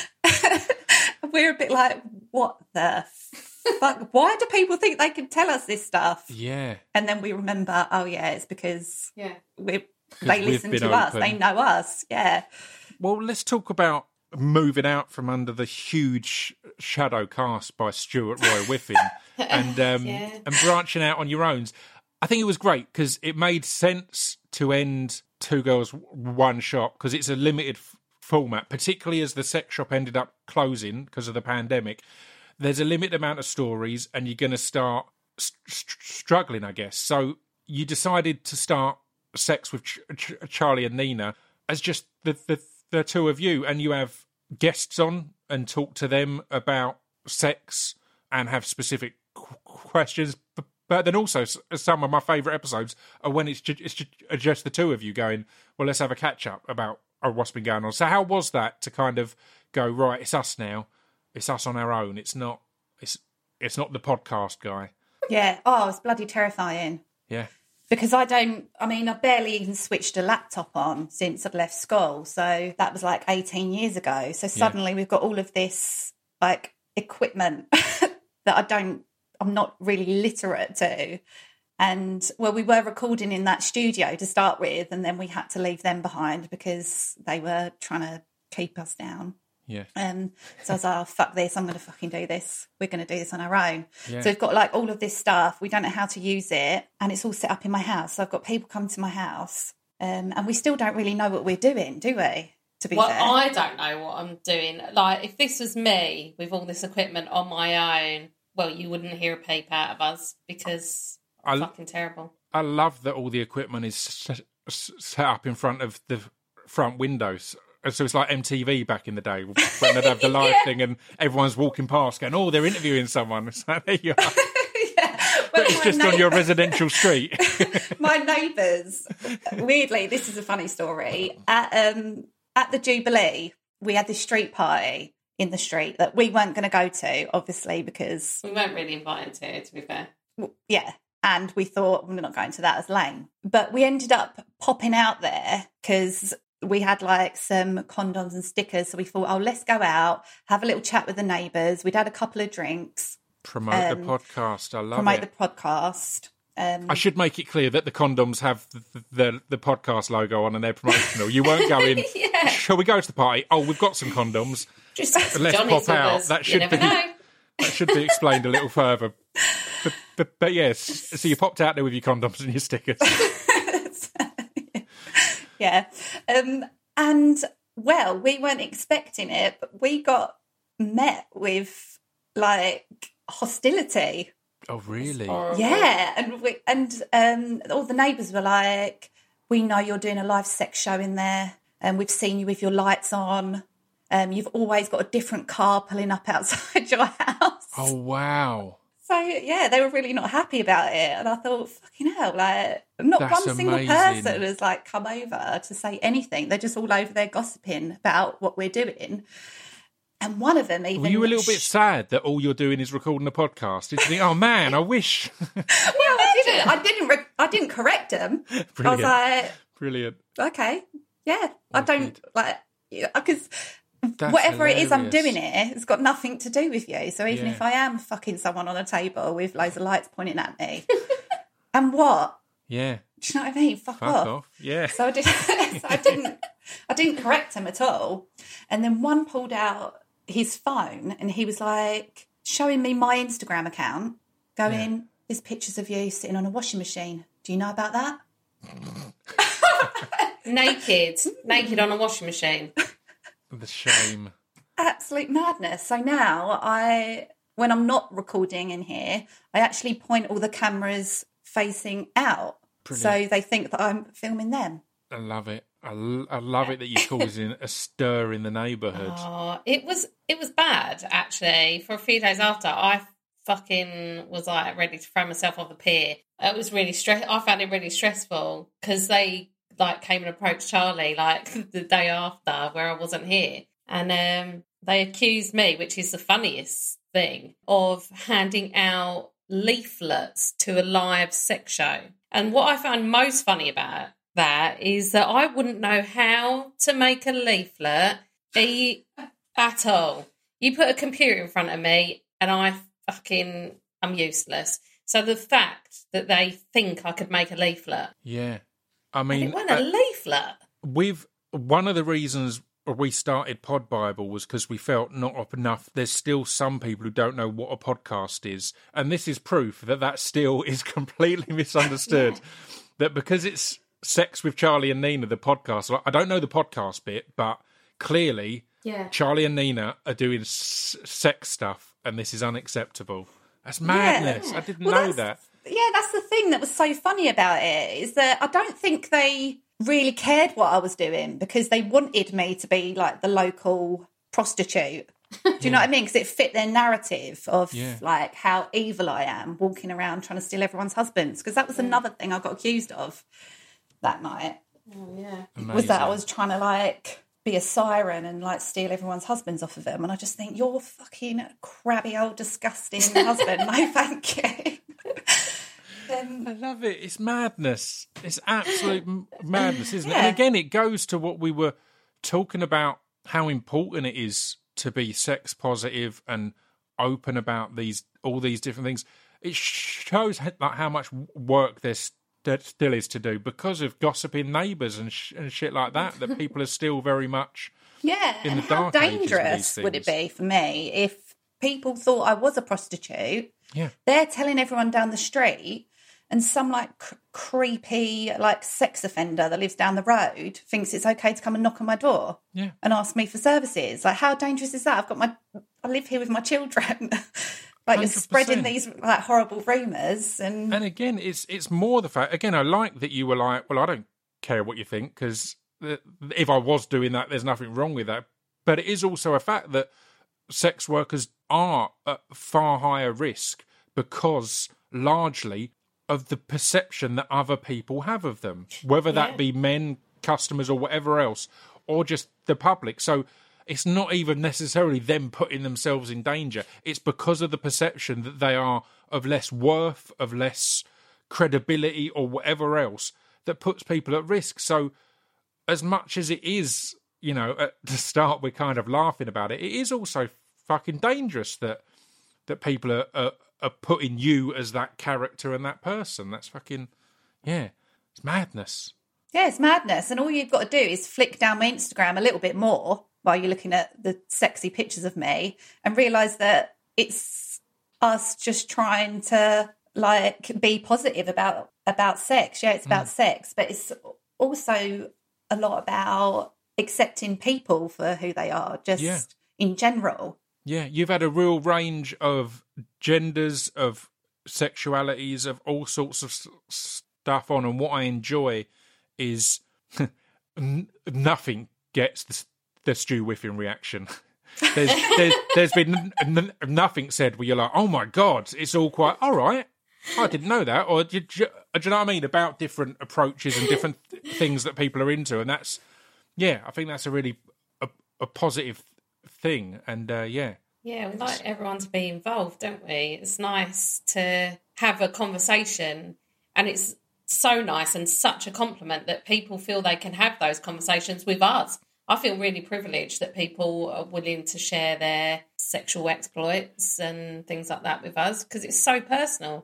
We're a bit like, what the fuck? Why do people think they can tell us this stuff? Yeah. And then we remember, oh yeah, it's because Yeah. we they listen to us. open. They know us. Yeah. Well, let's talk about moving out from under the huge shadow cast by Stuart Roy Whiffin and um, Yeah. and branching out on your own. I think it was great because it made sense to end Two Girls, One Shop because it's a limited f- format, particularly as the sex shop ended up closing because of the pandemic. There's a limited amount of stories and you're going to start st- st- struggling, I guess. So you decided to start Sex with Ch- Ch- Charlie and Nina as just the, the the two of you, and you have guests on and talk to them about sex and have specific qu- questions. But, but then also s- some of my favourite episodes are when it's, ju- it's ju- just the two of you going, well, let's have a catch up about oh, what's been going on. So how was that to kind of go, right, it's us now, it's us on our own. It's not it's it's not the podcast guy. Yeah. Oh, it's bloody terrifying. Yeah. Because I don't, I mean, I barely even switched a laptop on since I'd left school. So that was like eighteen years ago. So suddenly we've got all of this like equipment that I don't, I'm not really literate to. And well, we were recording in that studio to start with, and then we had to leave them behind because they were trying to keep us down. Yeah. Um, so I was like, oh, fuck this, I'm going to fucking do this. We're going to do this on our own. Yeah. So we've got like all of this stuff. We don't know how to use it. And it's all set up in my house. So I've got people come to my house um, and we still don't really know what we're doing, do we? To be Well, fair. I don't know what I'm doing. Like, if this was me with all this equipment on my own, well, you wouldn't hear a peep out of us because I- it's fucking terrible. I love that all the equipment is set, set up in front of the front windows. So it's like M T V back in the day when they'd have the live Yeah. thing and everyone's walking past going, oh, they're interviewing someone. It's like, there you are. yeah. But Well, it's my just on neigh- your residential street. my neighbours, weirdly, this is a funny story. At, um, at the Jubilee, we had this street party in the street that we weren't going to go to, obviously, because We weren't really invited to it, to be fair. yeah, and we thought we're not going to that as lame. But we ended up popping out there because we had like some condoms and stickers. So we thought, oh, let's go out, have a little chat with the neighbours. We'd had a couple of drinks, Promote Um, the podcast. I love promote it. the podcast. Um, I should make it clear that the condoms have the, the, the podcast logo on and they're promotional. You won't go in, Yeah. shall we go to the party? Oh, we've got some condoms. Just Let's Johnny's pop out. with us. That You should never be- know. That should be explained a little further. But, but, but yes, so you popped out there with your condoms and your stickers. yeah. Um, and, well, we weren't expecting it, but we got met with, like, hostility. Oh, really? Horrible. Yeah, and we, and um, all the neighbours were like, "We know you're doing a live sex show in there, and we've seen you with your lights on. Um, you've always got a different car pulling up outside your house." Oh, wow. So yeah, they were really not happy about it, and I thought, "Fucking hell!" Like, not That's one single amazing. person has like come over to say anything. They're just all over there gossiping about what we're doing. And one of them even... Were you a little bit sad that all you're doing is recording a podcast? Did you think, oh man, I wish? Well, I didn't. I didn't. Re- I didn't correct them. I was Brilliant. like, Brilliant. okay, yeah, I don't like because That's whatever it is I'm hilarious. doing it, it's got nothing to do with you. So even Yeah. if I am fucking someone on a table with loads of lights pointing at me, and what? Yeah. Do you know what I mean? Fuck, Fuck off. off. Yeah. So I didn't. so I didn't. I didn't correct him at all. And then one pulled out his phone and he was like showing me my Instagram account, going, Yeah. "There's pictures of you sitting on a washing machine. Do you know about that?" Naked. Naked on a washing machine. The shame. Absolute madness. So now I, when I'm not recording in here, I actually point all the cameras facing out. So Brilliant. they think that I'm filming them. I love it. I, l- I love it that you're causing a stir in the neighbourhood. Oh, it was it was bad actually. For a few days after, I fucking was like ready to throw myself off the pier. It was really stress. I found it really stressful because they like came and approached Charlie like the day after where I wasn't here. And um, they accused me, which is the funniest thing, of handing out leaflets to a live sex show. And what I found most funny about that is that I wouldn't know how to make a leaflet at all. You put a computer in front of me and I fucking, I'm useless. So the fact that they think I could make a leaflet. Yeah. I mean, it wasn't a uh, leaflet. We've, one of the reasons we started Pod Bible was because we felt not enough. There's still some people who don't know what a podcast is. And this is proof that that still is completely misunderstood. Yeah. That because it's Sex with Charlie and Nina, the podcast, I don't know the podcast bit, but clearly yeah. Charlie and Nina are doing s- sex stuff and this is unacceptable. That's madness. Yeah. I didn't well, know that. Yeah, that's the thing that was so funny about it, is that I don't think they really cared what I was doing because they wanted me to be like the local prostitute. Do you yeah. know what I mean? Because it fit their narrative of yeah. like how evil I am, walking around trying to steal everyone's husbands. Because that was yeah. another thing I got accused of that night. Oh, yeah. Amazing. Was that I was trying to like be a siren and like steal everyone's husbands off of them. And I just think, you're fucking crabby old disgusting husband. No, thank you. um, I love it. It's madness. It's absolute madness, isn't yeah. it? And again, it goes to what we were talking about, how important it is to be sex positive and open about these all these different things. It shows like how much work there's that still is to do because of gossiping neighbours and, sh- and shit like that, that people are still very much yeah, in the and dark how ages dangerous would it be for me if people thought I was a prostitute? Yeah. They're telling everyone down the street and some like c- creepy like sex offender that lives down the road thinks it's okay to come and knock on my door yeah. and ask me for services. Like, how dangerous is that? I've got my, I live here with my children. Like, you're spreading these like horrible rumours, and and again, it's it's more the fact. Again, I like that you were like, well, I don't care what you think because if I was doing that, there's nothing wrong with that. But it is also a fact that sex workers are at far higher risk because largely of the perception that other people have of them, whether that yeah. be men, customers, or whatever else, or just the public. So. It's not even necessarily them putting themselves in danger. It's because of the perception that they are of less worth, of less credibility or whatever else that puts people at risk. So as much as it is, you know, at the start we're kind of laughing about it, it is also fucking dangerous that that people are, are, are putting you as that character and that person. That's fucking, yeah, it's madness. Yeah, it's madness. And all you've got to do is flick down my Instagram a little bit more while you're looking at the sexy pictures of me and realise that it's us just trying to, like, be positive about, about sex. Yeah, it's about mm. sex, but it's also a lot about accepting people for who they are, just yeah. in general. Yeah, you've had a real range of genders, of sexualities, of all sorts of stuff on, and what I enjoy is nothing gets the the Stu Whiffen reaction. There's, there's, there's been n- n- nothing said where you're like, oh my God, it's all quite, all right, I didn't know that. Or do you, do you know what I mean? About different approaches and different th- things that people are into. And that's, yeah, I think that's a really a, a positive thing. And uh, yeah. Yeah, we like everyone to be involved, don't we? It's nice to have a conversation, and it's so nice and such a compliment that people feel they can have those conversations with us. I feel really privileged that people are willing to share their sexual exploits and things like that with us because it's so personal.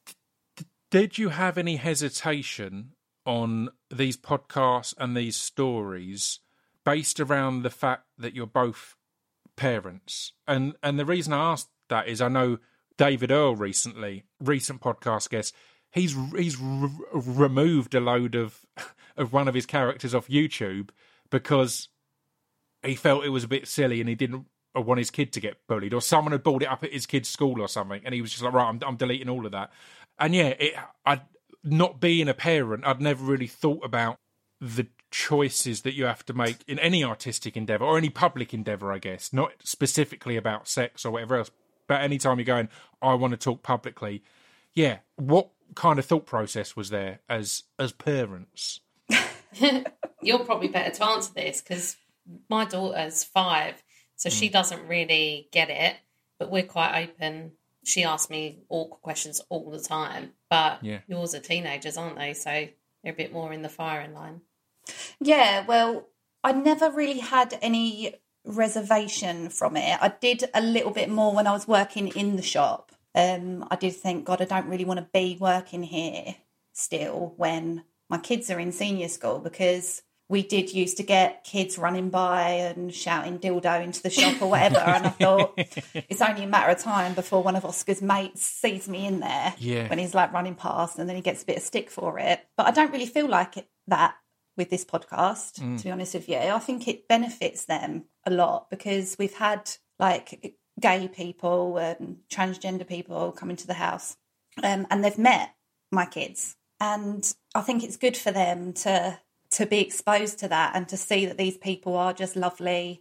Did you have any hesitation on these podcasts and these stories based around the fact that you're both parents? And and the reason I asked that is I know David Earl recently, recent podcast guest, he's he's r- removed a load of of one of his characters off YouTube because he felt it was a bit silly and he didn't want his kid to get bullied, or someone had brought it up at his kid's school or something, and he was just like, right, I'm, I'm deleting all of that. And yeah, it, I'd, not being a parent, I'd never really thought about the choices that you have to make in any artistic endeavour or any public endeavour, I guess, not specifically about sex or whatever else, but anytime you're going, I want to talk publicly, yeah, what kind of thought process was there as as parents? You're probably better to answer this because my daughter's five, so she doesn't really get it, but we're quite open. She asks me awkward questions all the time, but Yeah. yours are teenagers, aren't they? So they're a bit more in the firing line. Yeah, well, I never really had any reservation from it. I did a little bit more when I was working in the shop. Um, I did think, God, I don't really want to be working here still when my kids are in senior school, because we did used to get kids running by and shouting dildo into the shop or whatever. And I thought it's only a matter of time before one of Oscar's mates sees me in there Yeah. when he's like running past, and then he gets a bit of stick for it. But I don't really feel like it, that with this podcast, Mm. to be honest with you. I think it benefits them a lot because we've had like gay people and transgender people come into the house, um, and they've met my kids. And I think it's good for them to to be exposed to that and to see that these people are just lovely,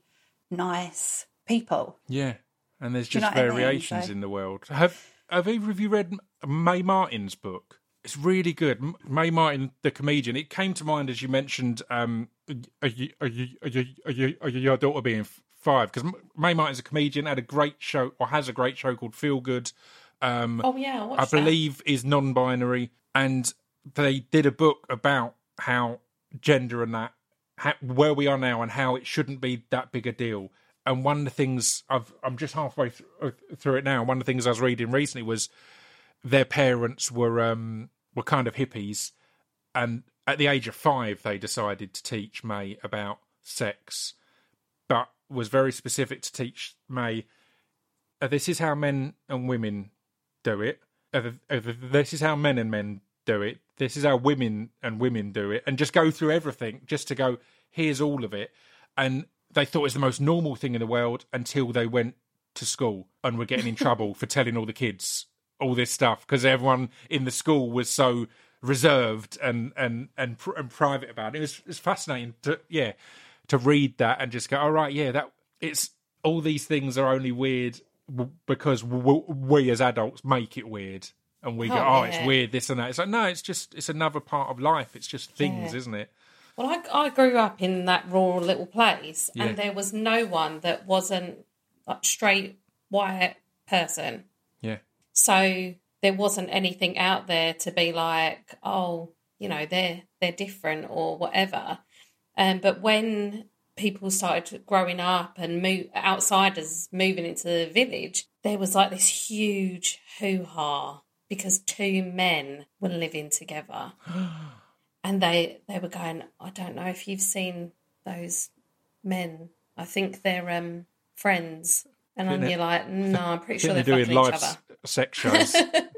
nice people. Yeah, and there's Do you just know what I mean? variations So- in the world. Have Have either of you read Mae Martin's book? It's really good. M- Mae Martin, the comedian. It came to mind as you mentioned. Um, are you, are you, are you, are you, are you, your daughter being f- five? Because Mae Martin's a comedian. Had a great show, or has a great show called Feel Good. Um, Oh, yeah, I watched I that. believe is non-binary, and they did a book about how gender and that, how, where we are now, and how it shouldn't be that big a deal. And one of the things I've, I'm just halfway th- through it now. One of the things I was reading recently was their parents were um, were kind of hippies, and at the age of five, they decided to teach May about sex, but was very specific to teach May, uh, this is how men and women do it. Uh, uh, this is how men and men do it. This is how women and women do it. And just go through everything, just to go, here's all of it. And they thought it was the most normal thing in the world until they went to school and were getting in trouble for telling all the kids all this stuff, because everyone in the school was so reserved and and and, pr- and private about it. It was, it was fascinating to yeah to read that and just go, all right, yeah, that it's all these things are only weird w- because w- we as adults make it weird, and we Oh, go, oh, yeah. it's weird, this and that. It's like, no, it's just it's another part of life. It's just things, Yeah. isn't it? Well, I, I grew up in that rural little place, Yeah. and there was no one that wasn't a straight white person. Yeah, So there wasn't anything out there to be like, oh, you know, they're they're different or whatever. Um, but when people started growing up and move, outsiders moving into the village, there was like this huge hoo-ha because two men were living together. And they, they were going, I don't know if you've seen those men. I think they're um, friends. And then Think you're like, no, I'm pretty sure they're they're doing fucking live each other. s- sex shows.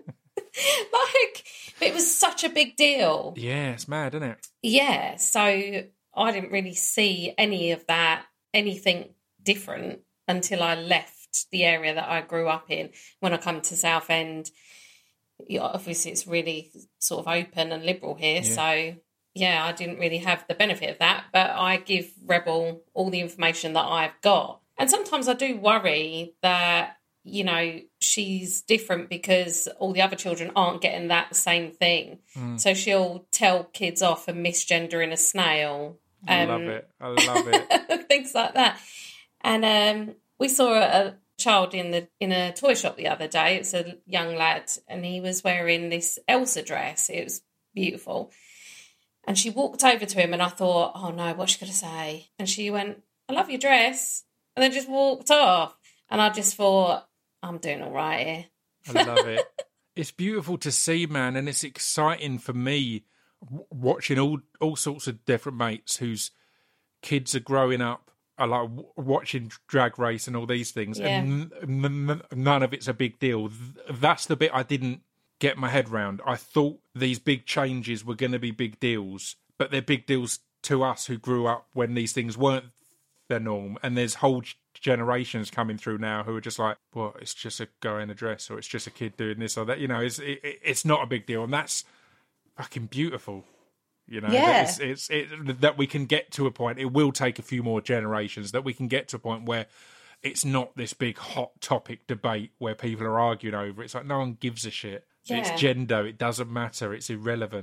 Like, it was such a big deal. Yeah, it's mad, isn't it? Yeah, so I didn't really see any of that, anything different until I left the area that I grew up in. When I come to Southend, yeah, obviously it's really sort of open and liberal here, Yeah. so yeah, I didn't really have the benefit of that, but I give Rebel all the information that I've got. And sometimes I do worry that, you know, she's different because all the other children aren't getting that same thing. Mm. So she'll tell kids off and misgendering a snail. I Um, love it. I love it. things like that. And um, we saw a child in the in a toy shop the other day. It's a young lad, and he was wearing this Elsa dress. It was beautiful. And she walked over to him, and I thought, oh no, what's she going to say? And she went, I love your dress. And then just walked off. And I just thought, I'm doing all right here. I love it. It's beautiful to see, man, and it's exciting for me w- watching all all sorts of different mates whose kids are growing up, are like w- watching Drag Race and all these things, Yeah. and n- n- n- none of it's a big deal. Th- That's the bit I didn't get my head round. I thought these big changes were going to be big deals, but they're big deals to us who grew up when these things weren't their norm, and there's whole g- generations coming through now who are just like, well, it's just a guy in a dress, or it's just a kid doing this or that, you know. It's it, it's not a big deal, and that's fucking beautiful, you know. Yeah. That it's, it's it, that we can get to a point. It will take a few more generations that we can get to a point where it's not this big hot topic debate where people are arguing over it. It's like no one gives a shit. Yeah. It's gender, it doesn't matter, it's irrelevant.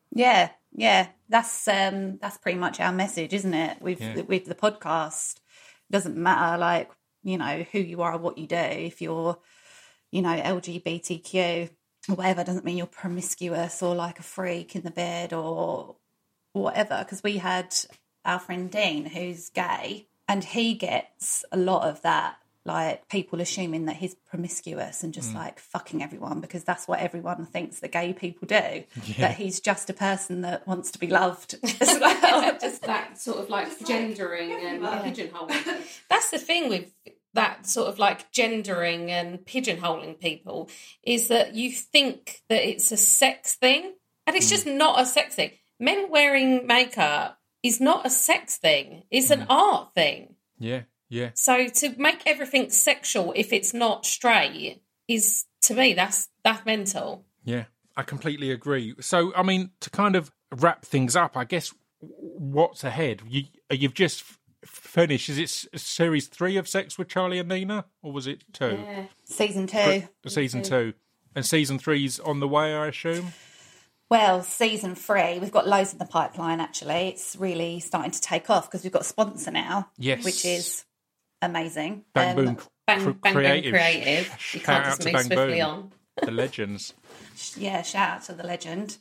Yeah, yeah. That's um that's pretty much our message, isn't it? With Yeah. with the podcast. It doesn't matter, like, you know, who you are or what you do. If you're, you know, L G B T Q or whatever, doesn't mean you're promiscuous or like a freak in the bed or whatever. Because we had our friend Dean, who's gay, and he gets a lot of that, like people assuming that he's promiscuous and just like fucking everyone, because that's what everyone thinks that gay people do. That he's just a person that wants to be loved as well. Just that sort of like gendering and pigeonholing. That's the thing with that sort of like gendering and pigeonholing people, is that you think that it's a sex thing, and it's just not a sex thing. Men wearing makeup is not a sex thing. It's an art thing. Yeah, yeah. So to make everything sexual if it's not straight is, to me, that's that's mental. Yeah, I completely agree. So, I mean, to kind of wrap things up, I guess what's ahead? You, you've just f- finished. Is it s- series three of Sex with Charlie and Nina, or was it two? Yeah. Season two. Season two. And season three's on the way, I assume? Well, season three, we've got loads in the pipeline, actually. It's really starting to take off because we've got a sponsor now, Yes. which is amazing. Bang Um, Boom Bang, cr- bang, Creative. bang, creative. You Shout can't out just to move Bang swiftly Boom. on. The legends. Yeah, shout out to the legend.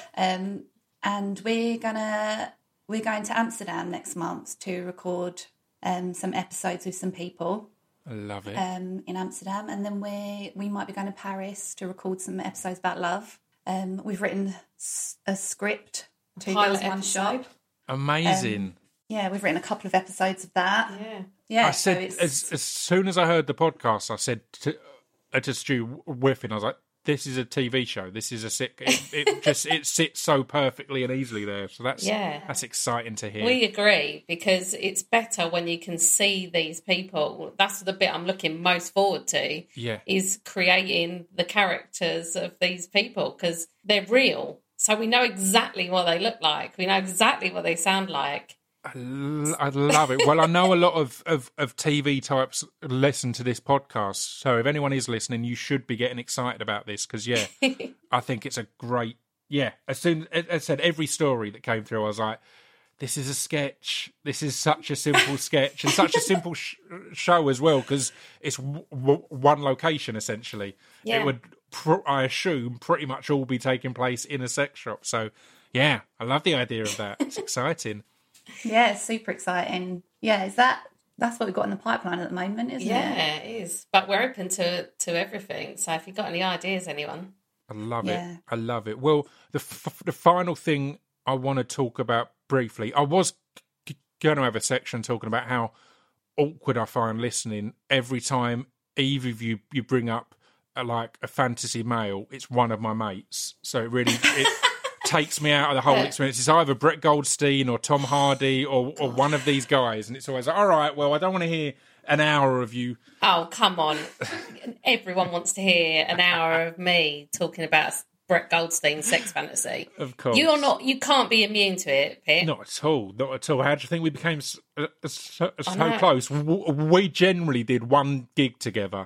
Um, and we're gonna we're going to Amsterdam next month to record um, some episodes with some people I love it. um, in Amsterdam, and then we we might be going to Paris to record some episodes about love. Um, we've written s- a script, two Pilot girls, one episode. shot. Amazing. Yeah, we've written a couple of episodes of that. Yeah. Yeah, I so said, it's as, as soon as I heard the podcast, I said to, uh, to Stu Whiffin, I was like, this is a T V show. This is a sick. It, it just it sits so perfectly and easily there. So that's Yeah. that's exciting to hear. We agree, because it's better when you can see these people. That's the bit I'm looking most forward to, yeah, is creating the characters of these people, because they're real. So we know exactly what they look like. We know exactly what they sound like. I, l- I love it. Well, I know a lot of, of, of T V types listen to this podcast. So if anyone is listening, you should be getting excited about this because, yeah, I think it's a great, yeah. As soon as I said, every story that came through, I was like, this is a sketch. This is such a simple sketch and such a simple sh- show as well, because it's w- w- one location, essentially. Yeah. It would, pr- I assume, pretty much all be taking place in a sex shop. So, yeah, I love the idea of that. It's exciting. yeah, it's super exciting. Yeah, is that that's what we've got in the pipeline at the moment, isn't Yeah, it? it is. But we're open to to everything. So if you've got any ideas, anyone. I love Yeah. it. I love it. Well, the f- the final thing I want to talk about briefly, I was g- going to have a section talking about how awkward I find listening every time either of you you bring up a, like a fantasy male. It's one of my mates, so it really it takes me out of the whole Yeah. experience. It's either Brett Goldstein or Tom Hardy or, or one of these guys, and it's always like, all right, well, I don't want to hear an hour of you. Oh, come on. Everyone wants to hear an hour of me talking about Brett Goldstein's sex fantasy. Of course, You're not, you can't be immune to it, Pip. Not at all. Not at all. How do you think we became so, so, so know. close? W- We generally did one gig together,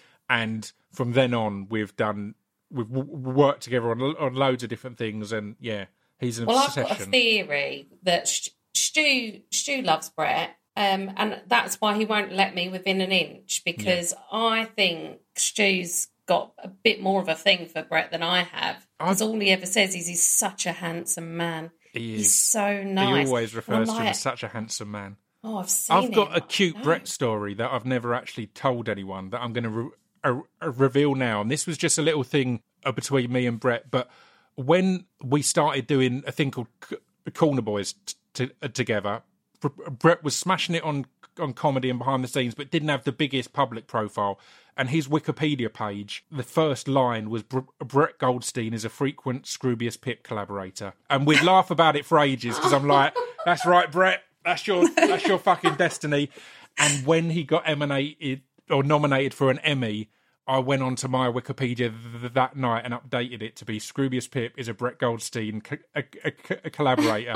and from then on, we've done we've w- worked together on on loads of different things. And yeah, he's an Well, I've obsession. got a theory that Stu, Stu, Stu loves Brett, um, and that's why he won't let me within an inch, because I think Stu's got a bit more of a thing for Brett than I have. Because all he ever says is he's such a handsome man. He He's is. so nice. He always And refers I'm to him like, as such a handsome man. oh, I've seen I've got him. a cute No. Brett story that I've never actually told anyone that I'm going to re- uh, uh, reveal now. And this was just a little thing uh, between me and Brett. But when we started doing a thing called C- Corner Boys t- t- uh, together, Br- Brett was smashing it on on comedy and behind the scenes, but didn't have the biggest public profile. And his Wikipedia page, the first line was Br- Brett Goldstein is a frequent Scroobius Pip collaborator. And we'd laugh about it for ages because I'm like, that's right, Brett, that's your that's your fucking destiny. And when he got emanated or nominated for an Emmy, I went onto my Wikipedia th- that night and updated it to be Scroobius Pip is a Brett Goldstein co- a, a, a collaborator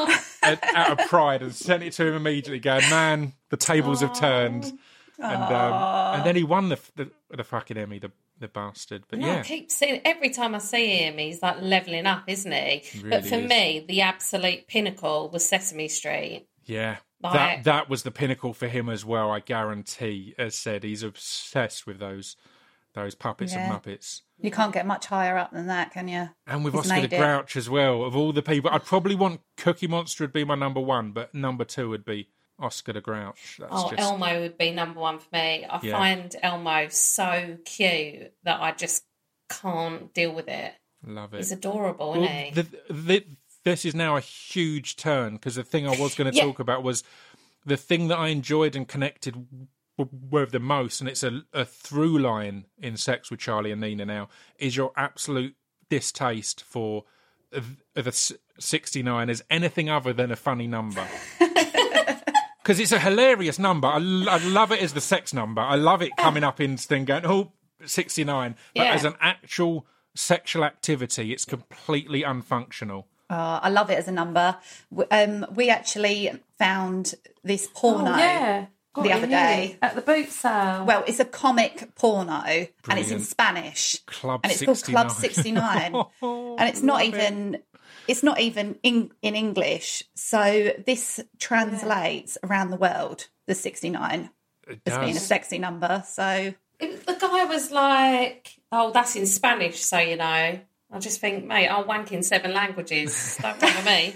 out out of pride, and sent it to him immediately going, man, the tables have turned. And um, and then he won the, the the fucking Emmy, the the bastard. But No, yeah, I keep seeing every time I see him, he's like leveling up, isn't he? Really but for is. me, the absolute pinnacle was Sesame Street. yeah. Like- that that was the pinnacle for him as well. I guarantee. As said, he's obsessed with those those puppets Yeah. and Muppets. You can't get much higher up than that, can you? And with He's Oscar the made it. Grouch as well. Of all the people, I'd probably want Cookie Monster would be my number one, but number two would be Oscar the Grouch. That's Oh, just, Elmo would be number one for me. I Yeah. find Elmo so cute that I just can't deal with it. love it. He's adorable, Well, isn't he? the, the, this is now a huge turn because the thing I was going to Yeah. talk about was the thing that I enjoyed and connected w- with the most, and it's a, a through line in Sex with Charlie and Nina now, is your absolute distaste for the, the sixty-nine as anything other than a funny number. Because it's a hilarious number. I, l- I love it as the sex number. I love it coming up in thing going, oh, sixty-nine. But Yeah. as an actual sexual activity, it's completely unfunctional. Oh, I love it as a number. W- Um, we actually found this porno. Oh, yeah. Got the it other here day. at the boot sale. Well, it's a comic porno, and it's in Brilliant. Spanish, Club and it's called Club sixty-nine. sixty-nine, and it's not Love it. even it's not even in, in English. So this translates around the world, the sixty-nine, It as being a does. sexy number. So It- the guy was like, "Oh, that's in Spanish, so you know." I just think, mate, I'll wank in seven languages. Don't bother me.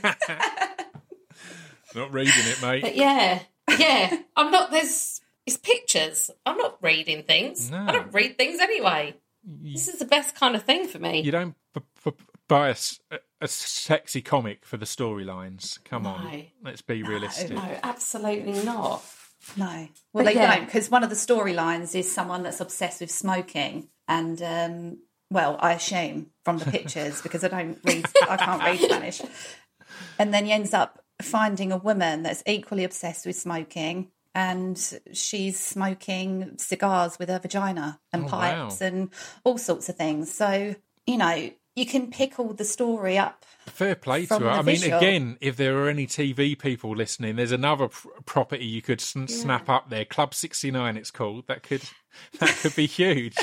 Not reading it, mate. But yeah, yeah, I'm not. There's it's pictures. I'm not reading things. No. I don't read things anyway. This is the best kind of thing for me. You don't b- b- buy a, s- a- a sexy comic for the storylines. Come on, No. let's be realistic. No, absolutely not. no, well But they yeah. don't, because one of the storylines is someone that's obsessed with smoking, and um, well, I assume from the pictures because I don't read, I can't read Spanish, and then he ends up finding a woman that's equally obsessed with smoking, and she's smoking cigars with her vagina and Oh, pipes wow. and all sorts of things. So, you know, you can pick all the story up. Fair play to From her. the I mean, visual. again, if there are any T V people listening, there's another pr- property you could sn- snap up there. Club sixty-nine, it's called. That could that could be huge.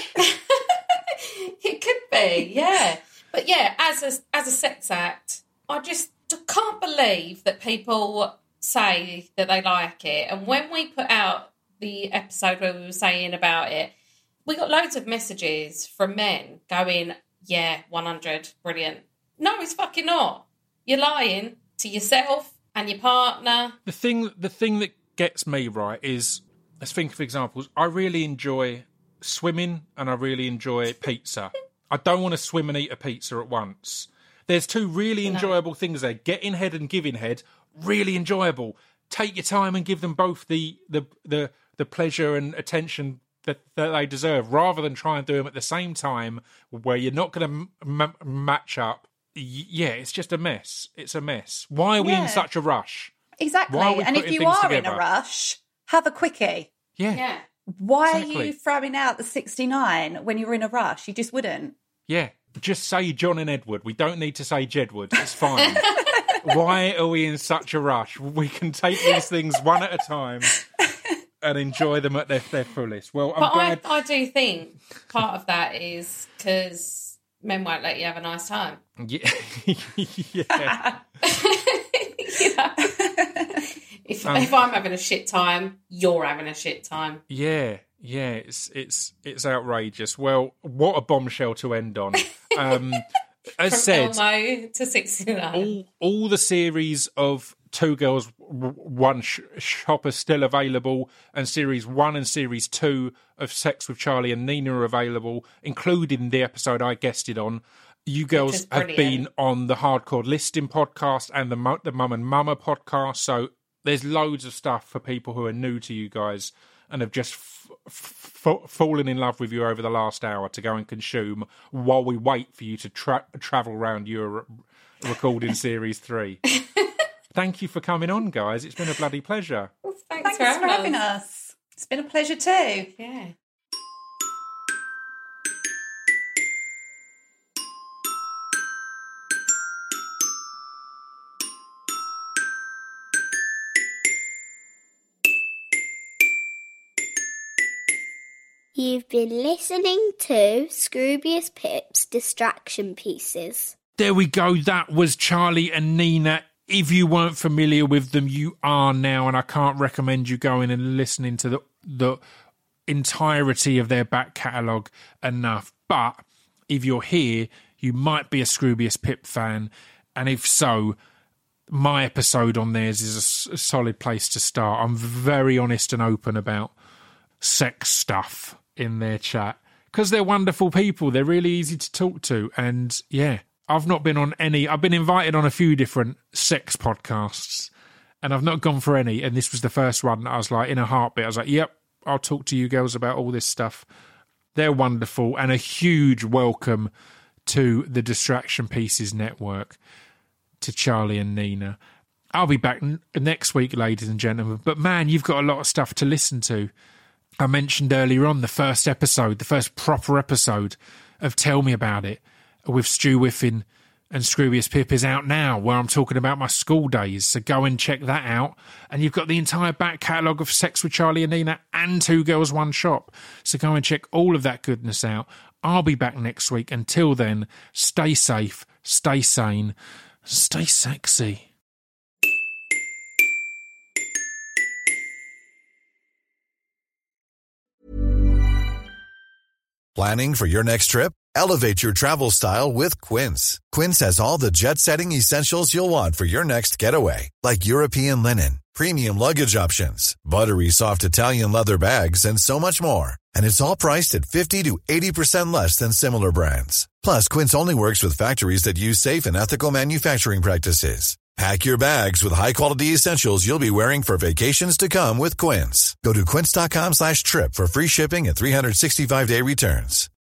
It could be, yeah. But yeah, as a as a sex act, I just can't believe that people say that they like it. And when we put out the episode where we were saying about it, we got loads of messages from men going, "Yeah, one hundred, brilliant." No, it's fucking not. You're lying to yourself and your partner. The thing, the thing that gets me right is, let's think of examples. I really enjoy swimming and I really enjoy pizza. I don't want to swim and eat a pizza at once. There's two really enjoyable things there. Getting head and giving head, really enjoyable. Take your time and give them both the the the, the pleasure and attention that, that they deserve, rather than try and do them at the same time where you're not going to m- m- match up. Y- Yeah, it's just a mess. It's a mess. Why are we Yeah. in such a rush? Exactly. Why are we And if putting you things are in together? a rush, have a quickie. Yeah, Yeah. Why are Exactly. you throwing out the sixty-nine when you're in a rush? You just wouldn't. yeah. Just say John and Edward. We don't need to say Jedward. It's fine. Why are we in such a rush? We can take these things one at a time and enjoy them at their, their fullest. Well, I'm But I, glad. I do think part of that is because men won't let you have a nice time. Yeah. yeah. You know? if, Um, if I'm having a shit time, you're having a shit time. Yeah. Yeah. It's it's it's outrageous. Well, what a bombshell to end on. Um, as From said, Elmo to sixty-nine. all, all the series of Two Girls, w- One sh- Shop are still available, and series one and series two of Sex with Charlie and Nina are available, including the episode I guested on. You girls is have brilliant. been on the Hardcore Listing podcast and the Mu- the Mum and Mama podcast, so there's loads of stuff for people who are new to you guys and have just f- f- fallen in love with you over the last hour to go and consume while we wait for you to tra- travel around Europe recording series three. Thank you for coming on, guys. It's been a bloody pleasure. Thanks, Thanks for having, for having us. us. It's been a pleasure too. Yeah. You've been listening to Scroobius Pip's Distraction Pieces. There we go. That was Charlie and Nina. If you weren't familiar with them, you are now, and I can't recommend you going and listening to the the entirety of their back catalogue enough. But if you're here, you might be a Scroobius Pip fan, and if so, my episode on theirs is a, a solid place to start. I'm very honest and open about sex stuff in their chat because they're wonderful people. They're really easy to talk to, and yeah, I've not been on any. I've been invited on a few different sex podcasts, and I've not gone for any, and this was the first one. I was like, in a heartbeat, I was like, yep, I'll talk to you girls about all this stuff. They're wonderful, and a huge welcome to the Distraction Pieces Network, to Charlie and Nina. I'll be back n- next week, ladies and gentlemen, but man, you've got a lot of stuff to listen to. I mentioned earlier on the first episode, the first proper episode of Tell Me About It with Stu Whiffen and Scroobius Pip is out now, where I'm talking about my school days. So go and check that out. And you've got the entire back catalogue of Sex with Charlie and Nina and Two Girls One Shop. So go and check all of that goodness out. I'll be back next week. Until then, stay safe, stay sane, stay sexy. Planning for your next trip? Elevate your travel style with Quince. Quince has all the jet-setting essentials you'll want for your next getaway, like European linen, premium luggage options, buttery soft Italian leather bags, and so much more. And it's all priced at fifty to eighty percent less than similar brands. Plus, Quince only works with factories that use safe and ethical manufacturing practices. Pack your bags with high-quality essentials you'll be wearing for vacations to come with Quince. Go to quince.com slash trip for free shipping and three sixty-five day returns.